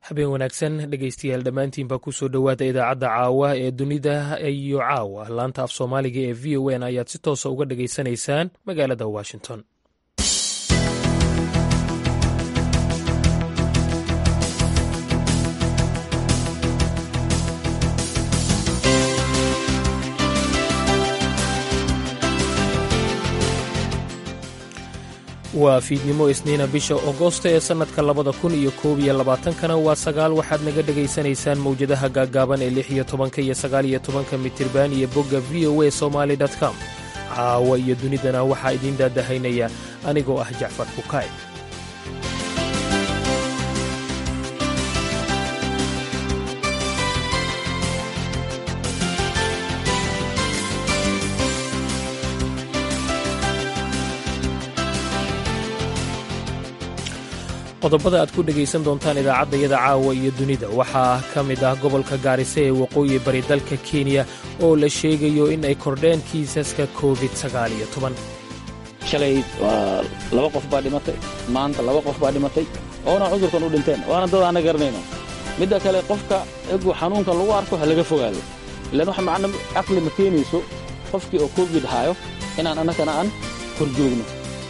habeen wanaagsan dhegaystayaal dhammaantiinbaa kusoo dhowaada idaacadda caawa ee dunida iyo caawa laanta af soomaaliga ee v o n ayaad si toosa uga dhagaysanaysaan magaalada washington. waa fiidnimo isniina bisha agosto ee sannadka 2021 waa 9 waxaad naga dhegaysanaysaan mawjadaha gaaggaaban ee 16 iyo 19 mitirban iyo bogga v o a somali com. caawa iyo dunidana waxaa idiin daadahaynaya anigoo ah jacfar fukaay. qodobada aad ku dhegaysan doontaan idaacaddayada caawa iyo dunida waxaa ka mid ah gobolka gaarisa ee waqooyi bari dalka kenya oo la sheegayo in ay kordheen kiisaska covid-19. shalay waa 2 qof baa dhimatay, maanta 2 qof baa dhimatay oona cudurkan u dhinteen, waana dad aan garanayno. midda kale qofka egu xanuunkan lagu arko ha laga fogaado, ilaan waxa macna caqli ma keenayso qofkii oo covid haayo inaan annagana aan korjoogno.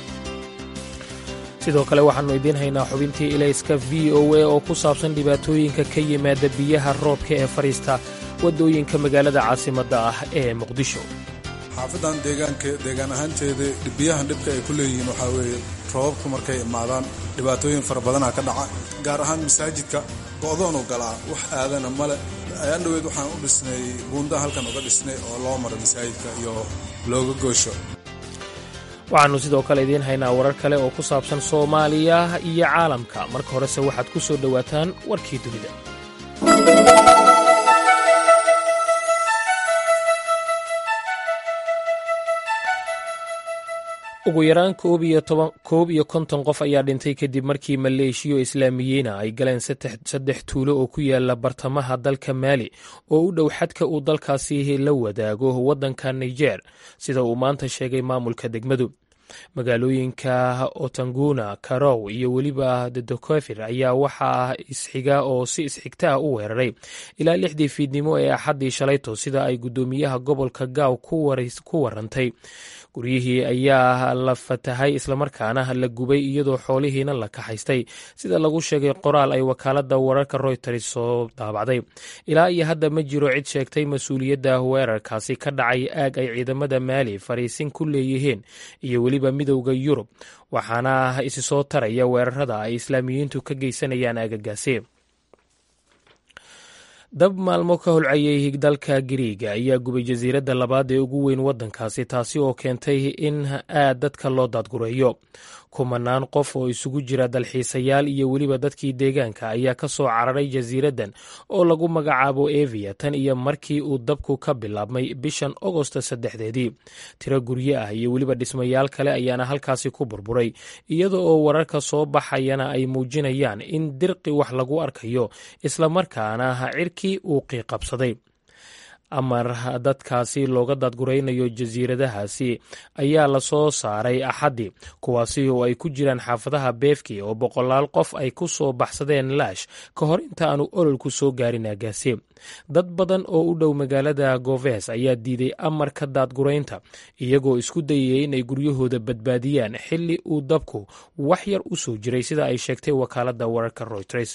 sidoo kale waxaannu idiin haynaa xubintii ilayska v o a oo ku saabsan dhibaatooyinka ka yimaada biyaha roobka ee fadhiista waddooyinka magaalada caasimadda ah ee muqdisho. xaafadan deegaan ahaanteeda biyahan dhibka ay ku leeyihiin waxaa weeye roobabku markay imaadaan dhibaatooyin fara badanaa ka dhaca, gaar ahaan masaajidka go'doonu galaa, wax aadana male. ayaan dhaweyd waxaan u dhisnay buunda halkan uga dhisnay oo loo maro masaajidka iyo looga goosho. waxaannu sidoo kale idiin haynaa warar kale oo ku saabsan soomaaliya iyo caalamka. marka horese waxaad ku soo dhowaataan warkii dunida. ugu yaraan 51 qof ayaa dhintay kadib markii maleeshiyo islaamiyiina ay galeen 3 tuulo oo ku yaala bartamaha dalka maali oo u dhow xadka uu dalkaasi la wadaago waddanka niger, sida uu maanta sheegay maamulka degmadu. magaalooyinka otanguna, karow iyo weliba dedokofir ayaa waxaa isxiga oo si isxigta ah u weeraray ilaa 6dii fiidnimo ee axaddii shalayto, sida ay guddoomiyaha gobolka gaaw ku warantay. guryihii ayaa la fatahay islamarkaana la gubay iyadoo xoolihiina la kaxaystay, sida lagu sheegay qoraal ay wakaaladda wararka Reuters soo daabacday. ilaa iyo hadda ma jiro cid sheegtay mas-uuliyadda weerarkaasi ka dhacay aag ay ciidamada maali fariisin ku leeyihiin iyo weliba midowda Yurub, waxaana isi soo taraya weerarada ay islaamiyiintu ka geysanayaan aagagaasi. dab maalmo ka holcayay dalka Giriiga ayaa gubay jasiiradda labaad ee ugu weyn waddankaasi, taasi oo keentay in aad dadka loo daadgureeyo. kumanaan qof oo isugu jira dalxiisayaal iyo weliba dadkii deegaanka ayaa ka soo cararay jasiiraddan oo lagu magacaabo Evia tan iyo markii uu dabku ka bilaabmay bishan Agosto 3. tiro guryo ah iyo weliba dhismayaal kale ayaana halkaasi ku burburay, iyada oo wararka soo baxayana ay muujinayaan in dirqi wax lagu arkayo islamarkaana cirkii uu qiiqabsaday. amar dadkaasi looga daadguraynayo jasiiradahaasi ayaa la soo saaray axaddii, kuwaasi oo ay ku jiraan xaafadaha beefki oo 100 qof ay ku soo baxsadeen laash ka hor inta aanu ololku soo gaarin aagaasi. dad badan oo u dhow magaalada Goves ayaa diiday amarka daadguraynta, iyagoo isku dayay inay guryahooda badbaadiyaan xilli uu dabku wax yar u soo jiray, sida ay sheegtay wakaaladda wararka Reuters.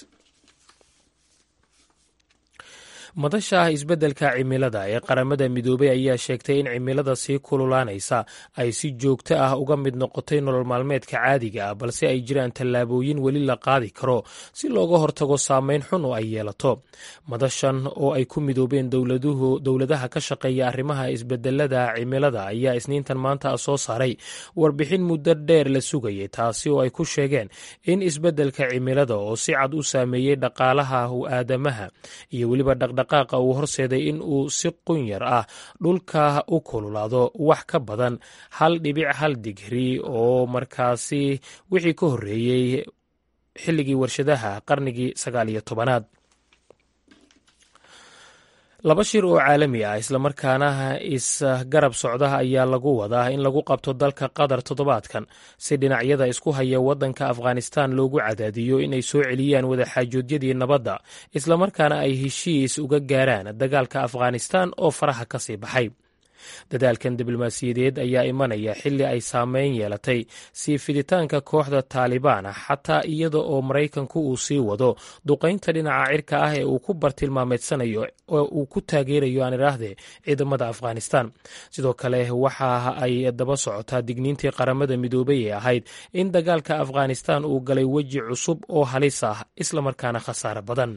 madasha isbeddelka cimilada ee qaramada midoobay ayaa sheegtay in cimilada sii kululaanaysa ay si joogto ah uga mid noqotay nolol maalmeedka caadiga ah, balse ay jiraan tallaabooyin weli la qaadi karo si looga hortago saameyn xun oo ay yeelato. madashan oo ay ku midoobeen dowladaha ka shaqeeya arrimaha isbeddelada cimilada ayaa isniintan maanta soo saaray warbixin muddo dheer la sugayay, taasi oo ay ku sheegeen in isbeddelka cimilada oo si cad u saameeyey dhaqaalaha aadamaha iyo weliba dhaqdhaqaaqa uu horseeday in uu si qunyar ah dhulka u kululaado wax ka badan 1.1 digri oo markaasi wixii ka horreeyey xilligii warshadaha qarnigii 19aad. laba shir oo caalami ah islamarkaana isgarab socda ayaa lagu wadaa in lagu qabto dalka qatar toddobaadkan si dhinacyada isku haya waddanka afghanistan loogu cadaadiyo inay soo celiyaan wadaxaajoodyadii nabadda islamarkaana ay heshiis uga gaaraan dagaalka afghanistan oo faraha ka sii baxay. dadaalkan diblomaasiyadeed ayaa imanaya xilli ay saameyn yeelatay sii fiditaanka kooxda taalibaan xataa iyada oo maraykanku uu sii wado duqaynta dhinaca cirka ah ee uu ku bartilmaameedsanayo oo uu ku taageerayo aan idhaahdee ciidamada afghanistan. sidoo kale waxa ay daba socotaa digniintii qaramada midoobay ee ahayd in dagaalka afghanistan uu galay weji cusub oo halis ah islamarkaana khasaare badan.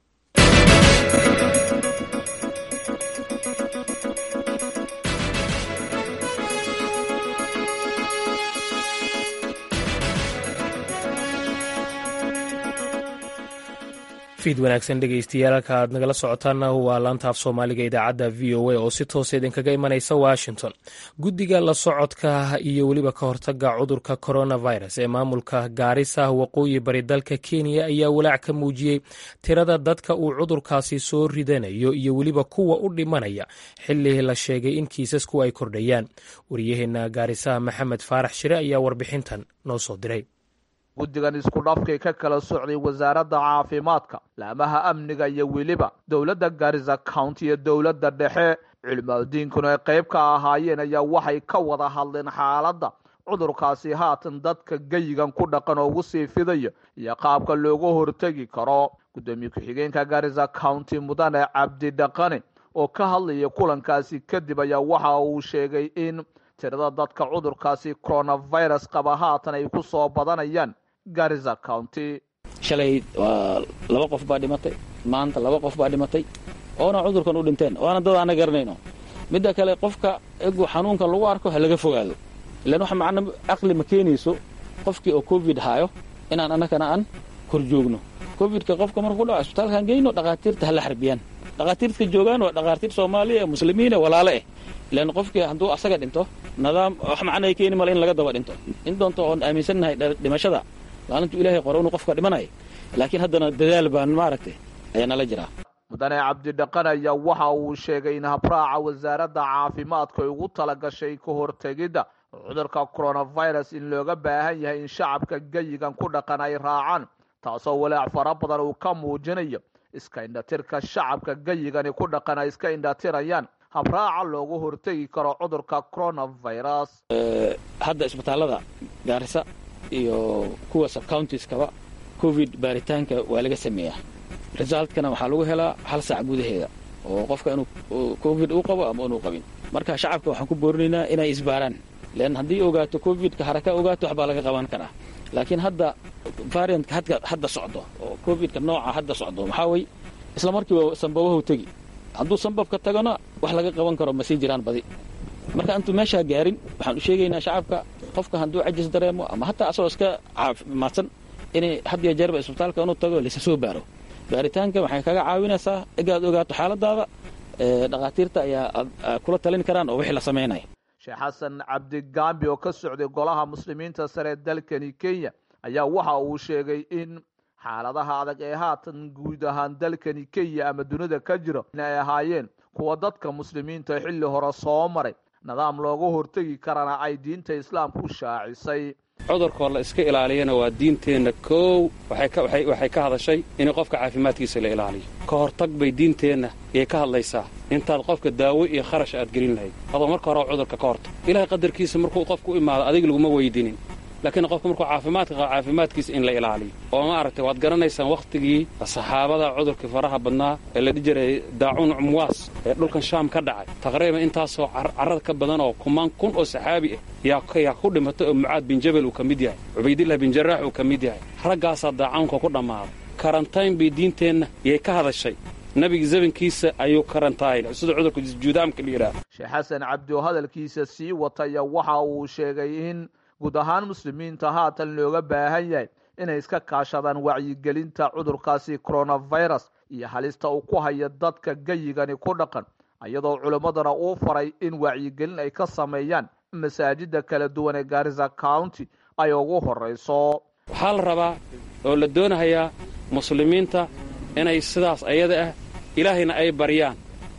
fiid wanaagsan dhegaystayaal halka aad nagala socotaana waa laanta af soomaaliga idaacadda v o a oo si toosa idinkaga imanaysa washington. guddiga la socodka iyo weliba ka hortaga cudurka coronavirus ee maamulka gaarisa waqooyi bari dalka kenya ayaa walaac ka muujiyey tirada dadka uu cudurkaasi soo ridanayo iyo weliba kuwa u dhimanaya xilli la sheegay in kiisasku ay kordhayaan. wariyaheena gaarisaha maxamed faarax shire ayaa warbixintan noo soo diray. guddigan isku dhafkay ka kala socday wasaaradda caafimaadka, laamaha amniga iyo weliba dowladda Garissa County iyo dowladda dhexe cilmaadiinkuna ay qayb ka ahaayeen ayaa waxay ka wada hadleen xaaladda cudurkaasi haatan dadka geyigan ku dhaqan oo ugu sii fidaya iyo qaabka looga hortagi karo. gudoomiye ku-xigeenka Garissa County mudane Cabdi Dhaqane oo ka hadlaya kulankaasi kadib ayaa waxa uu sheegay in tirada dadka cudurkaasi coronavirus qaba haatan ay ku soo badanayaan Garissa County. shalay waa 2 qof baa dhimatay, maanta 2 qof baa dhimatay oona cudurkan u dhinteen waana dad aan garanayno. midda kale qofka egu xanuunka lagu arko ha laga fogaado, ilaan waxa macna aqli ma keenayso qofkii oo covid hayo inaan annagana aan kor joogno. covidka qofka markuu dhaco isbitaalkan geyno dhaqaatiirta hala xarbiyaan. dhaqaatiirta joogaan waa dhaqaatiir Soomaaliya muslimiin walaalo ah, ilaan qofkii hadduu asaga dhinto nidaam wax macna ay keenin mal in laga daba dhinto. in doonto oon aaminsanahay dhimashada maalintu ilaahay qoro inuu qofka dhimanayo, laakiin haddana dadaal baan maaragtay ayaa nala jiraa. mudane Cabdi Dhaqane ayaa waxa uu sheegay in habraaca wasaaradda caafimaadka ay ugu talagashay ka hortagidda cudurka coronavirus in looga baahan yahay in shacabka geyigan ku dhaqan ay raacaan, taasoo walaac fara badan uu ka muujinayo iska indhatirka shacabka geyigani ku dhaqan ay iska indhatirayaan habraaca loogu hortagi karo cudurka coronavirus. hadda isbitaalada Garissa iyo kuwa subcountieskaba covid baaritaanka waa laga sameeyaa. resultkana waxaa lagu helaa 1 saac gudaheeda oo qofka inuu covid uu qabo ama inuu qabin. marka shacabka waxaan ku boorinaynaa inay isbaaraan, leen haddii ogaato covidka haraka ogaato waxbaa laga qaban karaa. laakiin hadda variantka hadda socdo oo covidka nooca hadda socdo maxaa way isla markiiba sanbabahu tagi, hadduu sanbabka tagana wax laga qaban karo ma sii jiraan badi. marka intuu meesha gaarin waxaan u sheegaynaa shacabka qofka hadduu cajis dareemo ama hataa asoo iska caafimaadsan inay had iyo jeerba isbitaalka inuu tago lisa soo baaro. baaritaanka waxay kaga caawinaysaa igaad ogaato xaaladaada, dhaqaatiirta ayaa kula talin karaan oo wixii la sameynaya. Sheekh Xasan Cabdi Gambi oo ka socday golaha muslimiinta sare dalkani Kenya ayaa waxa uu sheegay in xaaladaha adag ee haatan guud ahaan dalkani Kenya ama dunida ka jira inay ahaayeen kuwa dadka muslimiinta xilli hore soo maray nidaam looga hortagi karana ay diinta islaamku shaacisay. cudurka la iska ilaaliyana waa diinteena koow waxay ka hadashay in qofka caafimaadkiisa la ilaaliyo. ka hortag bay diinteena ee ka hadlaysaa intaad qofka daawo iyo kharash aad gelin lahayd adoo marka hore cudurka ka hortag. ilaahay qadarkiisa markuu qofku imaado adiga laguma weydiinin, laakiin qofka markuu caafimaadkiisa in la ilaaliyo. oo ma aragtay waad garanaysaan waqtigii saxaabada cudurka faraha badnaa ee la dhijiray daacuun umwaas ee dhulkan shaam ka dhacay taqriiban intaasoo carrad ka badan oo 10,000 oo saxaabi ah yaa ku dhimatay oo Mucaad bin Jabal uu ka mid yahay, Ubaydillah bin Jarraax uu ka mid yahay. raggaasaa daacuunka ku dhammaaday. karantayn bay diinteenna yay ka hadashay. nabiga zamankiisa ayuu karantaayay sida cudurka juudaamka la yiraahdo. Sheekh Xasan Cabdi oo hadalkiisa sii wataya waxa uu sheegay in guud ahaan muslimiinta haatan looga baahan yahay inay iska kaashadaan wacyigelinta cudurkaasi coronavirus iyo halista uu ku haya dadka geyigani ku dhaqan, iyadoo culimmadana uu faray in wacyigelin ay ka sameeyaan masaajida kala duwan ee Garissa County ay ugu horeyso. waxaa la rabaa oo la doonayaa muslimiinta inay sidaas ayada ah ilaahayna ay baryaan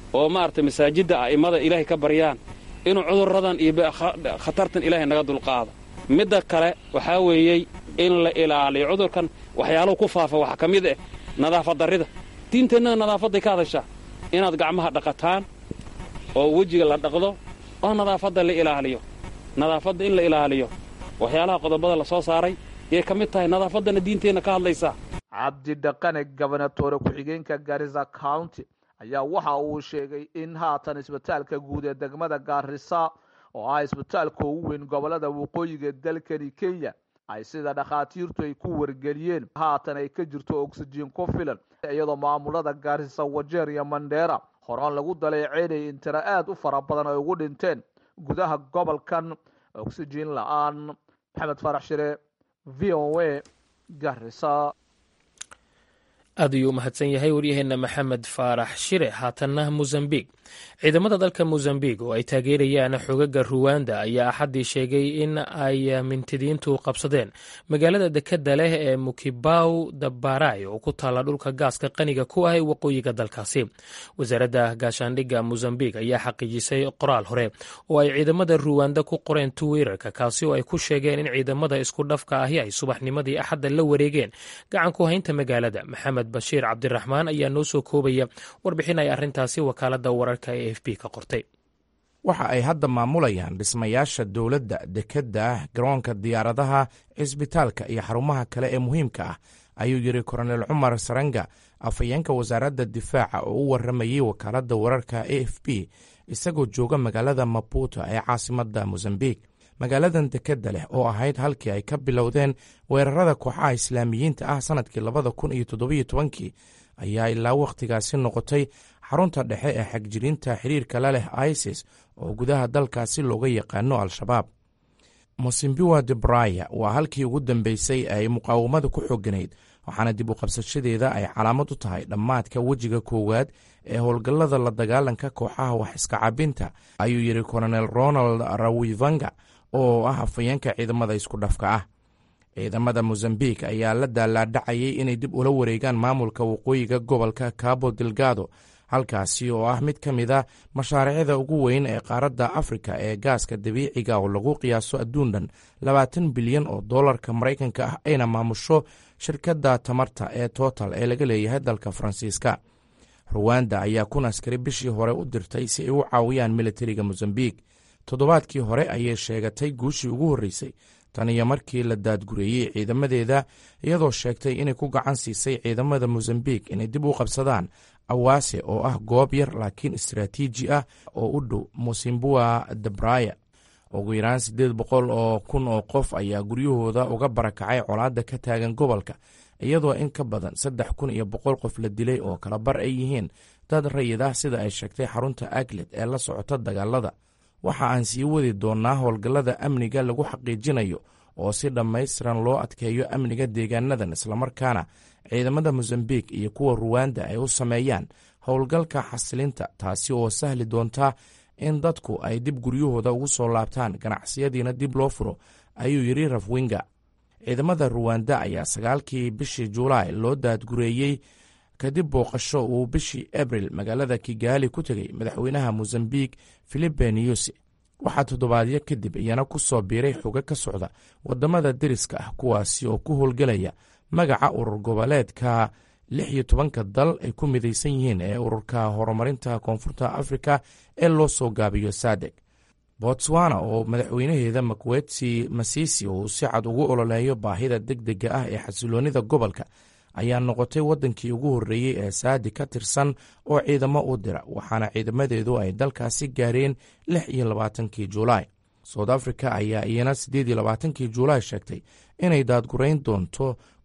oo maaragtay masaajidda a'immada ilaahay ka baryaan inuu cudurradan iyo khatartan ilaahay naga dulqaado. midda kale waxaa weeyey in la ilaaliyo cudurkan waxyaaluhu ku faafa waxaa ka mid ah nadaafadarrida. diinteennada nadaafadday ka hadashaa inaad gacmaha dhaqataan oo wejiga la dhaqdo oo nadaafadda la ilaaliyo. nadaafadda in la ilaaliyo waxyaalaha qodobada la soo saaray yay ka mid tahay. nadaafaddana diinteenna ka hadlaysaa. cabdi dhaqane gobernatoore ku-xigeenka Garissa County ayaa waxa uu sheegay in haatan isbitaalka guud ee degmada Garissa oo ah isbitaalka ugu weyn gobolada waqooyiga dalkani Kenya ay sida dhakhaatiirtu ay ku wargeliyeen haatan ay ka jirto oxygen ku filan, iyadoo maamulada Garissa, Wajir iyo Mandera horaan lagu daleeceynay in tiro aad u fara badan ay ugu dhinteen gudaha gobolkan oxygen la'aan. Maxamed Farax Shire, VOA, Garissa. aad ayuu u mahadsan yahay waryaheena maxamed faarax shire. haatanna mozambiq. ciidamada dalka mozambiq oo ay taageerayaan xogaga ruwanda ayaa axaddii sheegay in ay mintidiintu qabsadeen magaalada dekeda leh ee mukibaw dabaray oo ku taalla dhulka gaaska qaniga ku ah ee waqooyiga dalkaasi. wasaaradda gaashaandhigga mozambiq ayaa xaqiijisay qoraal hore oo ay ciidamada ruwanda ku qoreen twitter-ka, kaasi oo ay ku sheegeen in ciidamada isku dhafka ahi ay subaxnimadii axadda la wareegeen gacan ku haynta magaalada. maxamed bashiir cabdiraxmaan ayaa noo soo koobaya warbixin ay arrintaasi wakaaladda wararka ee AFP ka qortay. waxa ay hadda maamulayaan dhismayaasha dowladda, dekedda, garoonka diyaaradaha, cisbitaalka iyo xarumaha kale ee muhiimka ah, ayuu yidhi Kolonel Cumar Saranga, afhayeenka wasaaradda difaaca oo u warramayey wakaaladda wararka AFP isagoo jooga magaalada Maputo ee caasimadda Mozambiq. magaaladan dekedda leh oo ahayd halkii ay ka bilowdeen weerarada kooxaha islaamiyiinta ah sannadkii 2017 ayaa ilaa wakhtigaasi noqotay xarunta dhexe ee xagjiriinta xiriirka la leh ISIS oo gudaha dalkaasi looga yaqaano Al-shabaab. Mosimbiwa de Braya waa halkii ugu dambeysay ay muqaawamada ku xooganayd, waxaana dib u qabsashadeeda ay calaamad u tahay dhammaadka wejiga koowaad ee howlgallada la dagaalanka kooxaha wax iska cabinta, ayuu yidhi Colonel Ronald Rawivanga oo ah afhayeenka ciidamada isku dhafka ah. ciidamada Mozambiq ayaa la daalaadhacayay inay dib ula wareegaan maamulka waqooyiga gobolka Cabo Delgado, halkaasi oo ah mid ka mid a mashaariicda ugu weyn ee qaaradda Afrika ee gaaska dabiiciga oo lagu qiyaaso adduun dhan $20 bilyan oo dollarka Maraykanka ah ayna maamusho shirkadda tamarta ee Total ee laga leeyahay dalka Faransiiska. Rwanda ayaa 1,000 askari bishii hore u dirtay si ay u caawiyaan militariga Mozambiq. toddobaadkii hore ayay sheegatay guushii ugu horreysay tan iyo markii la daadgureeyey ciidamadeeda, iyadoo sheegtay inay ku gacan siisay ciidamada Mozambiq inay dib u qabsadaan Awase oo ah goob yar laakiin istaraatiiji ah oo u dhow Mosimbiwa de Braya. ugu yaraan 800,000 oo qof ayaa guryahooda uga barakacay colaadda ka taagan gobolka, iyadoo in ka badan 3,100 qof la dilay oo kala bar ay yihiin dad rayid ah sida ay sheegtay xarunta Aglet ee la socota dagaalada. waxa aan sii wadi doonnaa howlgallada amniga lagu xaqiijinayo oo si dhammaystiran loo adkeeyo amniga deegaanadan, islamarkaana ciidamada Mozambiq iyo kuwa Ruwanda ay u sameeyaan howlgalka xasilinta, taasi oo sahli doonta in dadku ay dib guryahooda ugu soo laabtaan, ganacsiyadiina dib loo furo, ayuu yidhi Rawinga. ciidamada Ruwanda ayaa 9kii bishii Juulaay loo daadgureeyey kadib booqasho uu bishii Abril magaalada Kigali ku tegey madaxweynaha Mozambiq Filipe Nyusi. waxaa toddobaadyo kadib iyana ku soo biiray xoga ka socda waddamada deriska ah, kuwaasi oo ku howlgelaya magaca urur goboleedka 16 dal ay ku midaysan yihiin ee ururka horumarinta koonfurta Afrika ee loo soo gaabiyo SADC. Botswana oo madaxweynaheeda Makwetsi Masisi uu si cad ugu ololeeyo baahida degdega ah ee xasiloonida gobolka, ayaa noqotay waddankii ugu horreeyey ee SADC ka tirsan oo ciidamo u dira, waxaana ciidamadeedu ay dalkaasi gaareen 26 Juulaay. South Africa ayaa iyana 28 Juulaay sheegtay inay daadgurayn doonto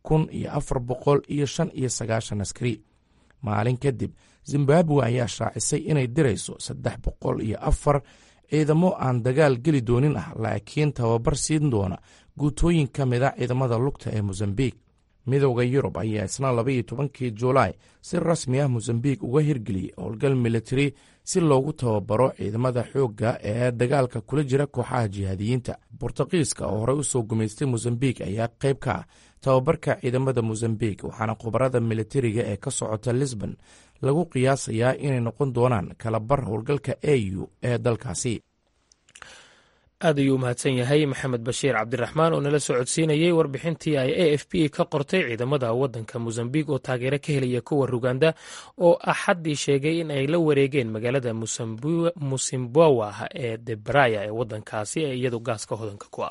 1,495 askari. maalin kadib Zimbabwe ayaa shaacisay inay dirayso 304 ciidamo aan dagaal geli doonin ah, laakiin tababar siin doona guutooyin ka mid a ciidamada lugta ee Mozambiq. midowda yurub ayaa isna 12 juulaay si rasmi ah mosambiik uga hirgeliyey howlgal militari si loogu tababaro ciidamada xoogga ee dagaalka kula jira kooxaha jihaadiyiinta. bortuqiiska oo horey u soo gumaystay mosambiik ayaa qayb ka ah tababarka ciidamada mosambiik, waxaana khubarada militariga ee ka socota lisbon lagu qiyaasayaa inay noqon doonaan kala bar howlgalka au ee dalkaasi. aad ayuu u mahadsan yahay maxamed bashiir cabdiraxmaan oo nala soo codsiinayey warbixintii ay a f p ka qortay ciidamada waddanka mosambiik oo taageero ka helaya kuwa ruganda oo axaddii sheegay in ay la wareegeen magaalada musimbawa ee debraya ee waddankaasi ee iyadu gaaska hodanka ku ah.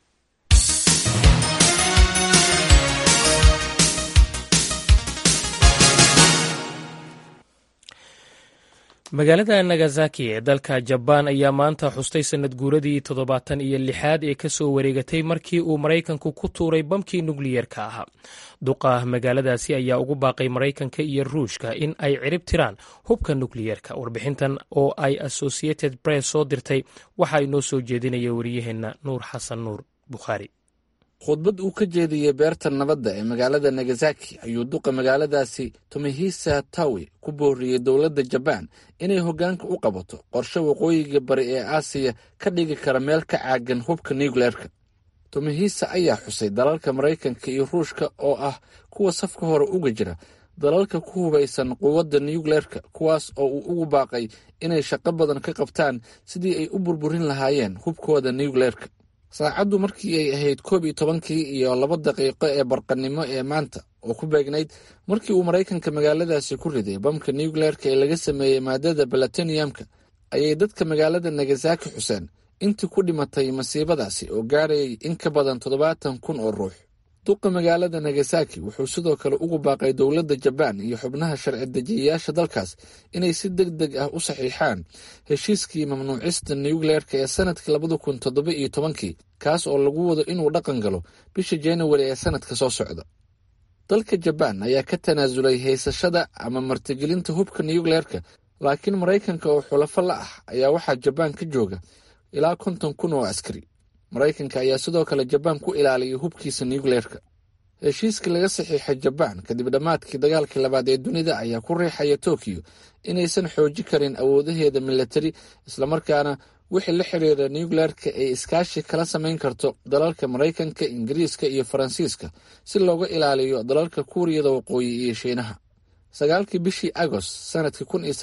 magaalada nagasaki ee dalka jabaan ayaa maanta xustay sanad guuradii 76aad ee ka soo wareegatay markii uu maraykanku ku tuuray bamkii nukliyerka ahaa. duqa magaaladaasi ayaa ugu baaqay maraykanka iyo ruushka in ay cirib tiraan hubka nukliyerka. warbixintan oo ay associated press soo dirtay waxaa inoo soo jeedinaya wariyaheenna nuur xasan nuur bukhaari. khudbad uu ka jeediyey beerta nabadda ee magaalada nagasaki ayuu duqa magaaladaasi tomihisa tawi ku booriyey dowladda jabaan inay hoggaanka u qabato qorshe waqooyiga bari ee aasiya ka dhigi kara meel ka caagan hubka nucleerka. tomihisa ayaa xusay dalalka maraykanka iyo ruushka oo ah kuwa safka hore uga jira dalalka ku hubaysan quwadda nucleerka, kuwaas oo uu ugu baaqay inay shaqo badan ka qabtaan sidii ay u burburin lahaayeen hubkooda nucleerka. saacaddu markii ay ahayd 11:02 ee barqanimo ee maanta oo ku beegnayd markii uu maraykanka magaaladaasi ku riday bamka nucleerka ee laga sameeyey maadada balatoniumka, ayay dadka magaalada nagasaki xuseen intii ku dhimatay masiibadaasi oo gaarayay in ka badan 70,000 oo ruux. duqa magaalada nagasaki wuxuu sidoo kale ugu baaqay dowladda jabaan iyo xubnaha sharci dejiyayaasha dalkaas inay si deg deg ah u saxiixaan heshiiskii mamnuucista nucleerka ee sanadkii 2017 kaas oo lagu wado inuu dhaqan galo bisha januari ee sanadka soo socda. dalka jabaan ayaa ka tanaasulay haysashada ama martigelinta hubka nucleerka, laakiin maraykanka oo xulafo la ah ayaa waxaa jabaan ka jooga ilaa 50,000 oo askari. maraykanka ayaa sidoo kale jabaan ku ilaaliyay hubkiisa nucleerka. heshiiskii laga saxiixay jabaan kadib dhammaadkii dagaalkii labaad ee dunida ayaa ku riixaya tokiyo inaysan xooji karin awoodaheeda militari, islamarkaana wixii la xiriira nucleerka ay iskaashi kala samayn karto dalalka maraykanka, ingiriiska iyo faransiiska si looga ilaaliyo dalalka kuuriyada waqooyi iyo shiinaha. 9 bishii agost sanadkii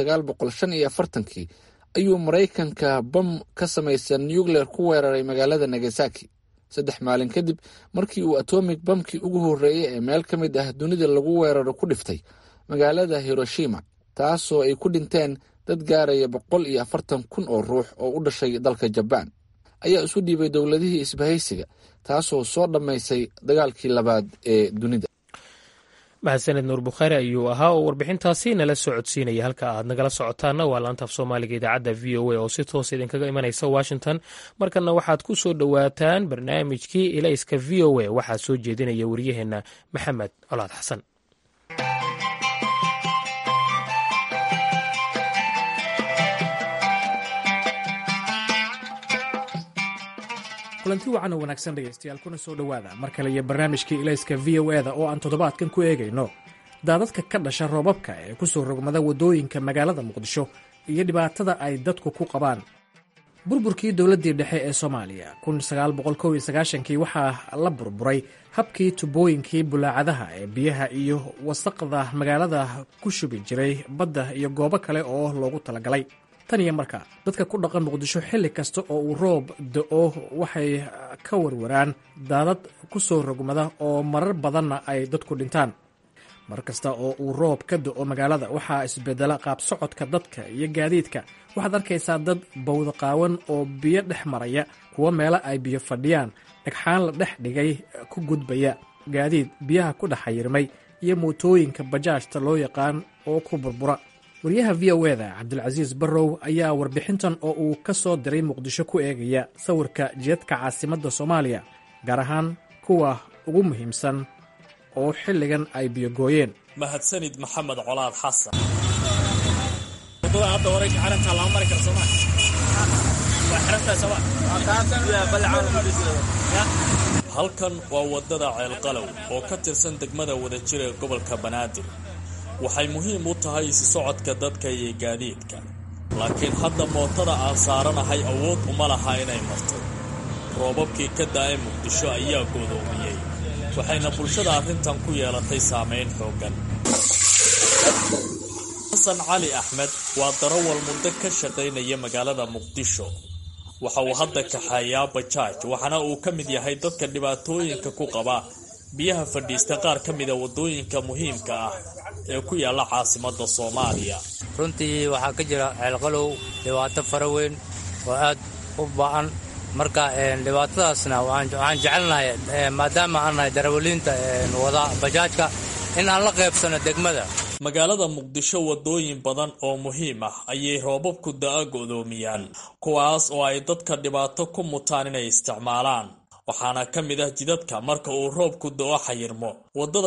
1945 ayuu maraykanka bam ka samaysan nucleer ku weeraray magaalada nagasaki 3 maalin kadib markii uu atomic bamkii ugu horreeyey ee meel ka mid ah dunida lagu weeraro ku dhiftay magaalada hiroshima, taasoo ay ku dhinteen dad gaaraya 140,000 oo ruux oo u dhashay dalka jabaan. ayaa isu dhiibay dowladihii isbahaysiga, taasoo soo dhammaysay dagaalkii labaad ee dunida. mahadsaned nuur bukhaari ayuu ahaa oo warbixintaasi nala soo codsiinaya. halka aad nagala socotaana waa laanta af soomaaliga idaacadda v o a oo si toos idinkaga imanaysa washington. markana waxaad ku soo dhowaataan barnaamijkii ilayska v o a waxaa soo jeedinaya wariyaheenna maxamed colaad xasan. kulanti wacan oo wanaagsan dhegaystayaal, kuna soo dhowaada mar kale iyo barnaamijkii ilayska v o e da oo aan toddobaadkan ku eegayno daadadka ka dhasha roobabka ee ku soo rogmada waddooyinka magaalada muqdisho iyo dhibaatada ay dadku ku qabaan. burburkii dowladdii dhexe ee soomaaliya 1991 waxaa la burburay habkii tubooyinkii bulaacadaha ee biyaha iyo wasaqda magaalada ku shubi jiray badda iyo goobo kale oo loogu talagalay. tan iyo markaa dadka ku dhaqan muqdisho xilli kasta oo uu roob da'o waxay ka warwaraan daadad ku soo rogmada oo marar badanna ay dadku dhintaan. mar kasta oo uu roob ka da'o magaalada waxaa isbedela qaab socodka dadka iyo gaadiidka. waxaad arkaysaa dad bawda qaawan oo biyo dhex maraya, kuwa meelo ay biyo fadhiyaan, dhagxaan la dhex dhigay ku gudbaya, gaadiid biyaha ku dhex xayirmay iyo mootooyinka bajaajta loo yaqaan oo ku burbura. wariyaha v o e da cabdulcasiis barrow ayaa warbixintan oo uu ka soo diray muqdisho ku eegaya sawirka jidadka caasimadda soomaaliya, gaar ahaan kuwa ugu muhiimsan oo xilligan ay biyogooyeen. mahadsanid maxamed colaad xasan. halkan waa waddada ceelqalow oo ka tirsan degmada wadajir ee gobolka banaadir waxay muhiim u tahay isi socodka dadka iyo gaadiidka laakiin hadda mootada aan saaranahay awood uma laha inay marto roobabkii ka da'ay muqdisho ayaa godoomiyey waxayna bulshada arrintan ku yeelatay saamayn xooggan xasan cali axmed waa darawal muddo ka shaqaynaya magaalada muqdisho waxa uu hadda kaxeeyaa bajaaj waxaana uu ka mid yahay dadka dhibaatooyinka ku qaba biyaha fadhiista qaar ka mida waddooyinka muhiimka ah ee ku yaalla caasimadda soomaaliya runtii waxaa ka jira ceelqalow dhibaato fara weyn oo aad u ba'an marka dhibaatadaasna waxaan jecelnahay maadaama aan nahay darawaliinta wada bajaajka in aan la qaybsano degmada magaalada muqdisho waddooyin badan oo muhiim ah ayay roobabku da'a go'doomiyaan kuwaas oo ay dadka dhibaato ku mutaan inay isticmaalaan waxaana ka mid ah jidadka marka uu roobku da'o xayirmo waddada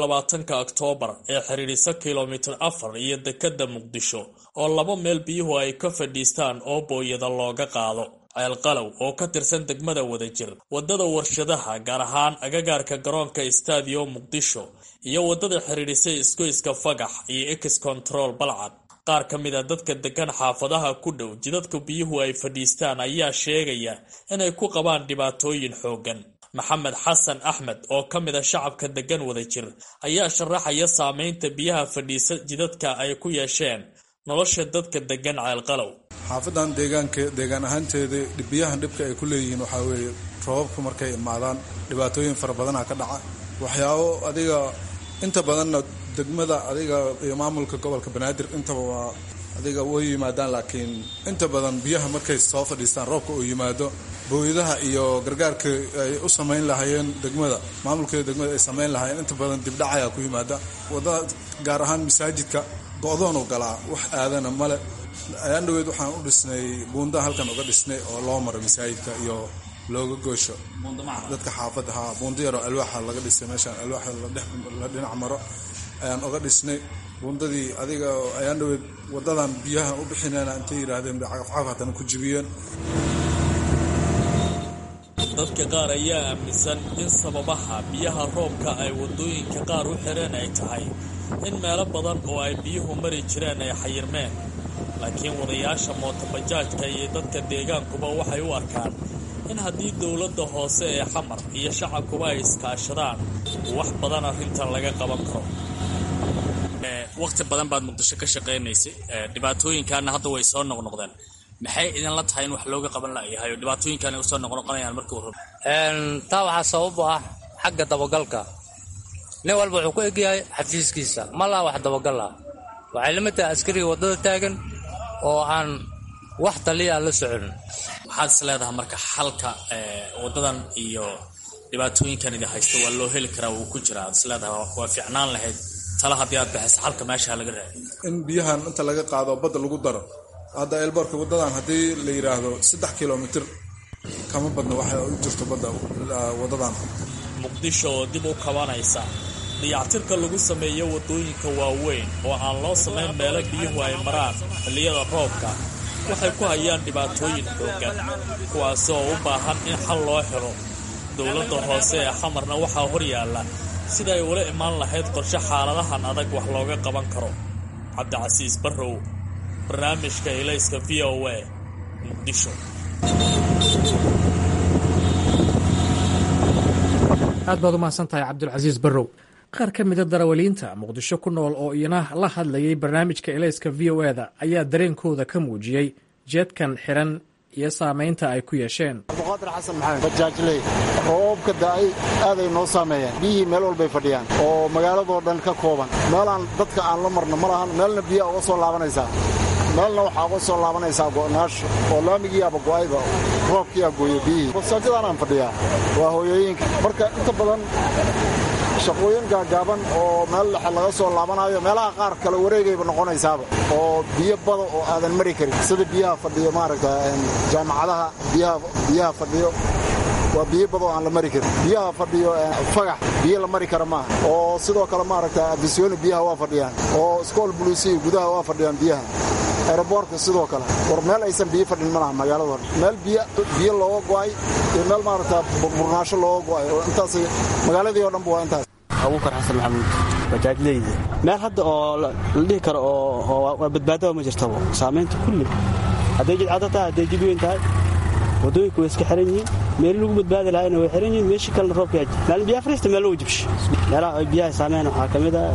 21 Oktoobar ee xiriirisa kilomitir 4 iyo dekedda muqdisho oo laba meel biyuhu ay ka fadhiistaan oo booyada looga qaado ceelqalow oo ka tirsan degmada wadajir waddada warshadaha gaar ahaan agagaarka garoonka Stadio Muqdisho iyo waddada xiriirisa isgoyska Fagax iyo X Control Balcad qaar ka mid ah dadka degan xaafadaha ku dhow jidadka biyuhu ay fadhiistaan ayaa sheegaya inay ku qabaan dhibaatooyin xooggan maxamed xasan axmed oo ka mid ah shacabka degan wadajir ayaa sharaxaya saameynta biyaha fadhiisa jidadka ay ku yeesheen nolosha dadka degan ceelqalow xaafadan deegaan ahaanteeda biyahan dhibka ay ku leeyihiin waxaa weeye roobabku markay imaadaan dhibaatooyin fara badana ka dhaca waxyaabo adiga inta badanna degmada adiga iyo maamulka gobolka banaadir intaba waa adiga way yimaadaan laakiin inta badan biyaha markay soo fadhiistaan roobka uu yimaado booyadaha iyo gargaarka ay u samayn lahaayeen degmada maamulka degmada ay samayn lahaayeen inta badan dibdhac ayaa ku yimaada wadada gaar ahaan masaajidka go'doon u galaa wax aadana male ayaan dhaweyd waxaan u dhisnay buunda halkan uga dhisnay oo loo maro masaajidka iyo looga goosho dadka xaafadda buunda yaro alwaaxa laga dhisay meeshaan alwaaxa la dhinac maro ayaan uga dhisnay buundadii adiga ayaan dhaweyd wadadan biyaha u bixinayna intay yiraahdeen cagafcagaf haddana ku jibiyeen dadka qaar ayaa aaminsan in sababaha biyaha roobka ay waddooyinka qaar u xireen ay tahay in meelo badan oo ay biyuhu mari jireen ay xayirmeen laakiin wadayaasha mootobajaajka iyo dadka deegaankuba waxay u arkaan in haddii dowladda hoose ee xamar iyo shacabkuba ay iskaashadaan wax badan arrintan laga qaban karo waqti badan baad muqdisho ka shaqaynaysay dhibaatooyinkaana hadda way soo noqnoqdeen maxay idinla tahay in wax looga qaban layahay oo dhibaatooyinkan ay usoo noqnoqonayaan markii hore taa waxaa sabab u ah xagga dabagalka nin walba wuxuu ku egyahay xafiiskiisa ma laha wax dabagal ah waxay la mid tahay askariga waddada taagan oo aan wax taliya la socon waxaad is leedahay marka xalka waddadan iyo dhibaatooyinkan idin haysto waa loo heli karaa wuu ku jiraa aad is leedahay waa fiicnaan lahayd tala haddii aad baxaysa xalka meesha laga raadiyo in biyahan inta laga qaado badda lagu daro hadda eelboorka waddadan haddii la yidhaahdo 3 kilomitir kama badna waxay u jirto badda waddadan muqdisho oo dib u kabanaysa dayactirka lagu sameeyo waddooyinka waaweyn oo aan loo samayn meelo biyuhu ay maraan xilliyada roobka waxay ku hayaan dhibaatooyin xooggan kuwaasi oo u baahan in xal loo helo dowladda hoose ee xamarna waxaa hor yaalla sida ay ula imaan lahayd qorshe xaaladahan adag wax looga qaban karo cabdicasiis barrow barnaamijka ilayska v o a muqdisho aad baad u mahadsan tahay cabdulcasiis barrow qaar ka mida darawaliinta muqdisho ku nool oo iyana la hadlayay barnaamijka ilayska v o eda ayaa dareenkooda ka muujiyey jeedkan xiran iyo saamaynta ay ku yeesheen abduqaadir xasan maxamed bajaajley roobka da'ay aaday noo saameeyeen biyihii meel walbay fadhiyaan oo magaaladoo dhan ka kooban meelaan dadka aan la marno ma lahan meelna biyaa uga soo laabanaysaa meelna waxaa uga soo laabanaysaa go'naasho oo laamigiiaba go'ayba roobkiiaa gooye biyihii basaajadaanaan fadhiyaa waa hooyooyinka marka inta badan shaqooyin gaagaaban oo meel dhexe laga soo laabanaayo meelaha qaar kale wareegayba noqonaysaaba oo biyo bada oo aadan mari karin sida biyaha fadhiyo maaragta jaamacadaha biyaha fadhiyo waa biyo badoo aan la mari karin biyaha fadhiyo fagax biyo la mari kara maaha oo sidoo kale maaragta abisyooni biyaha waa fadhiyaan oo iskool buluusiya gudaha waa fadhiyaan biyaha aeroboortka sidoo kale war meel aysan biyo fadhin ma laha magaalada hore meel biyo looga go'ay iyo meel maaragtaa burnaasho looga go'ay oo intaas magaaladii oo dhanba waa intaas abuukar xasan maxamuud bajaajleyda meel hadda oo la dhihi karo oo badbaadaba ma jirtaba saamaynta kulli hadday jid cadda tahay hadday jid weyn tahay waddooyinku way iska xiran yihiin meeli lagu badbaadi lahaayna way xiran yihiin meeshii kalena roobka yaji maalin biyaha fariista meel lagu jibsho meelaha ay biyaha saameeyaan waxaa ka mid a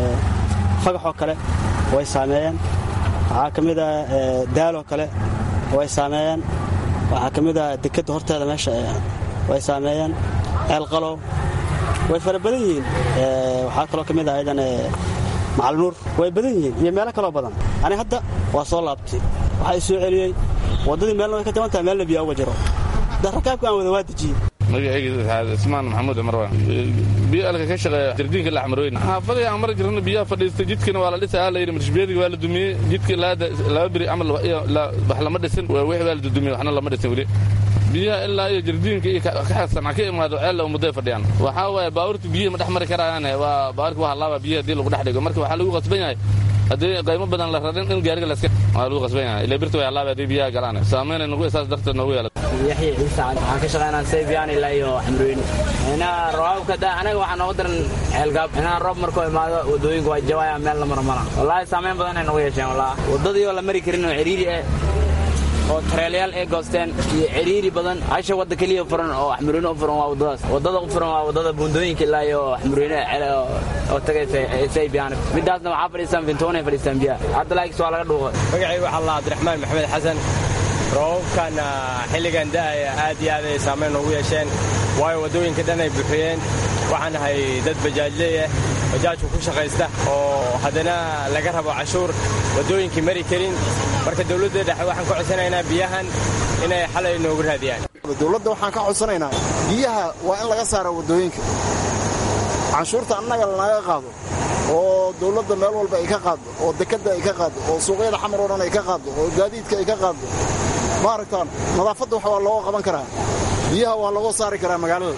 fagaxoo kale way saameeyaan waxaa ka mid a daaloo kale way saameeyaan waxaa ka mid a dekadda horteeda meesha way saameeyaan ceelqalow way fara badan yihiin waxaa kaloo ka mid ah aydan macalnuur way badan yihiin iyo meelo kaloo badan ani hadda waa soo laabtay waxaa i soo celiyey waddadii meelna way ka jaban tahay meelna biyaa uga jiro rakaabka aan wada waa dejiyey magacayga ismaan maxamuud marwaan biyo alka ka shaqeeya jardiinka laxmarooyn xaafadii aan mar jirno biyaha fadhiistay jidkina waa la dhisaa la yidhi marshbeediga waa la dumiyey jidkii laba beri camal wax lama dhisin wixii waa la dudumiyey waxna lama dhisin weli biyaha ilaa iyo jardiinka iyo kaxasanca ka imaado ceella ummadday fadhiyaan waxaa waaye baabuurta biyihi ma dhex mari karayaan waa baabuurka waa halaaba biyaha haddii lagu dhex dhigo marka waxaa lagu qasban yahay haddii qaymo badan la rarin in gaariga laska waa lagu qasban yahay ilaa birta way halaaba haddii biyaha galaan saamaynay nagu saas darteed noogu yeelata yaxya ciise waxaan ka shaqaynaa saybiyan ilaa iyo xamrooyni inaa roobka da anaga waxaa noogu daran ceelgaab inaa roob markuu imaado waddooyinka waa jawaya meel la marmala wallaahi saamayn badan ay nagu yeesheen wallahi waddadii oo la mari karin oo ciriiri ah oo tareelayaal ay goosteen iyo ciriiri badan hasha wadda keliya furan oo xamrooyni u furan waa waddadaas waddada u furan waa waddada buundooyinka ilaa iyo xamrooyni oo tagaysa saybiyan midaasna waxaa fadhiistaan fintoonay fadhiistaan biyaha hadda laakis waa laga dhuuqay magacaygu waxaa la cabdiraxmaan maxamed xasan roobabkan xilligan da'aya aad iyo aad ay saamayn noogu yeesheen waayo waddooyinka dhan ay buuxiyeen waxaan nahay dad bajaajleeyah bajaajku ku shaqaysta oo haddana laga rabo cashuur waddooyinkii mari karin marka dawladda dhexe waxaan ka codsanaynaa biyahan inay xalay noogu raadiyaan dawladda waxaan ka codsanaynaa biyaha waa in laga saaro waddooyinka canshuurta annaga lanaga qaado oo dawladda meel walba ay ka qaaddo oo dekadda ay ka qaaddo oo suuqyada xamar oo dhan ay ka qaaddo oo gaadiidka ay ka qaaddo maaragtaan nadaafadda wax waa looga qaban karaa biyaha waa looga saari karaa magaalada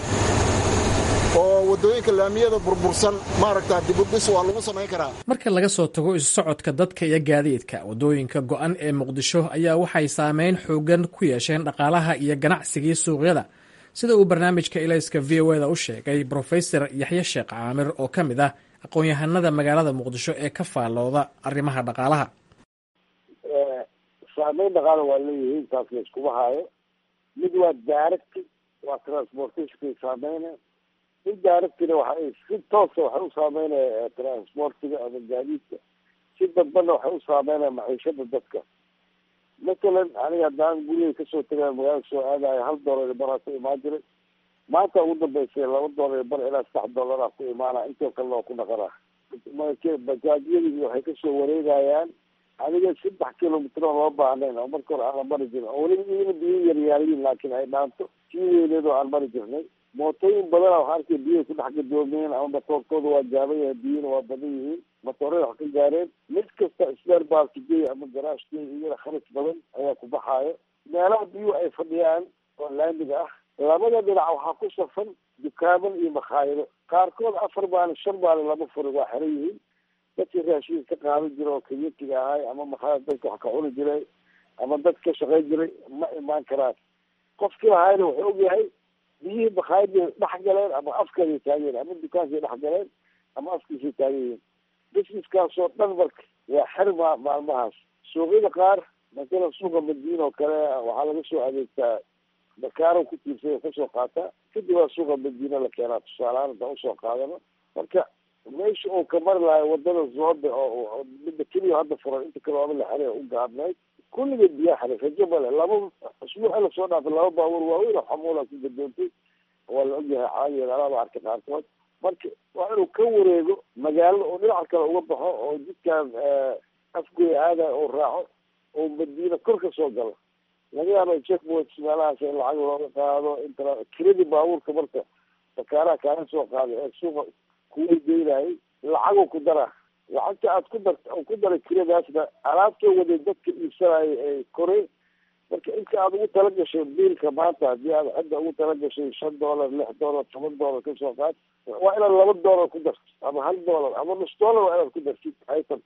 oo waddooyinka laamiyada burbursan maaragtaa dibudhis waa lagu samayn karaa marka laga soo tago isu socodka dadka iyo gaadiidka waddooyinka go'an ee muqdisho ayaa waxay saameyn xoogan ku yeesheen dhaqaalaha iyo ganacsigii suuqyada sida uu barnaamijka ilayska v o da u sheegay brofesor yaxye sheekh caamir oo ka mid ah aqoon-yahanada magaalada muqdisho ee ka faallooda arrimaha dhaqaalaha saamayn dhaqaala waa leeyihiin taas la iskuma haayo mid waa direct waa transportationkay saameyna mid directina waxa si toosa waxay u saameynaya transportiga ama gaadiidka si dadbana waxay u saameynaya maciishada dadka matalan aniga haddaan guriga kasoo tagaya magaalada soo aadayo $1 baraa ku imaan jiray maanta ugu dambeysay $2 bar ilaa $3 ku imaana intoo kalena waa ku dhaqanaa bajaajyadii waxay kasoo wareegayaan aniga 3 kilomitr oo loo baahnayn oo marka hore aan mari jirin oo weliba iyana biyo yaryaaliin laakiin ay dhaanto sii weyneed oo aan mari jirnay mootooyin badana waxaa arkay biyahay ku dhex gadoomiyeen ama matoorkooda waa gaaban yahay biyana waa badan yihiin matoorada wax ka gaareen mid kasta isbeer baarkigey ama garaashkey iyana kharas badan ayaa ku baxaayo meelaha biyuhu ay fadhiyaan oo laamiga ah labada dhinac waxaa ku safan dukaaman iyo makhaayado qaarkood 4 maalin 5 maalin lama furin waa xiran yihiin dadkii raashiin ka qaadan jira oo communitiga ahay ama makhaayad dadka wax ka cuni jiray ama dad ka shaqayn jiray ma imaan karaan qofkii lahayna wuxuu ogyahay biyihii makhaayadii dhex galeen ama afkeeday taageen ama dukaankay dhex galeen ama afkiisay taaganyihiin businesskaasoo dhan marka waa xirma maalmahaas suuqyada qaar matala suuqa madiina oo kale waxaa laga soo adeegtaa dakaarow ku tiirsay oo kasoo qaataa kadib waa suuqa madiina la keenaa tusaalehaan intaan usoo qaadano marka meesha uu ka mari lahay wadada zoobe oo midda keliya hadda furan inta kale waaba la xeray u gaabnayd kulligeed biyaa xeray rajo male 2 usbuuc la soo dhaafay 2 baabuur waaweyn oo xamuula ku gadoontay waa la ogyahay caadiyeed alaaba arkay qaarkood marka waa inuu ka wareego magaalada oo dhinaca kale uga baxo oo jidkan afgoy aada oo raaco oo madiina kor ka soo galo laga yaaba checkpoints meelahaas in lacag looga qaado inta kiradii baabuurka marka sakaaraha kaala soo qaaday ee suuqa kuway geynayay lacaguu ku daraa lacagta aad ku daray kiradaasna alaabtoo waday dadka iibsanaya ee koray marka inta aad ugu talagashay biilka maanta haddii aad cidda ugu talagashay $5 $6 $10 kasoo qaad waa inaad $2 ku darto ama $1 ama $0.5 waa inaad ku dartid itemki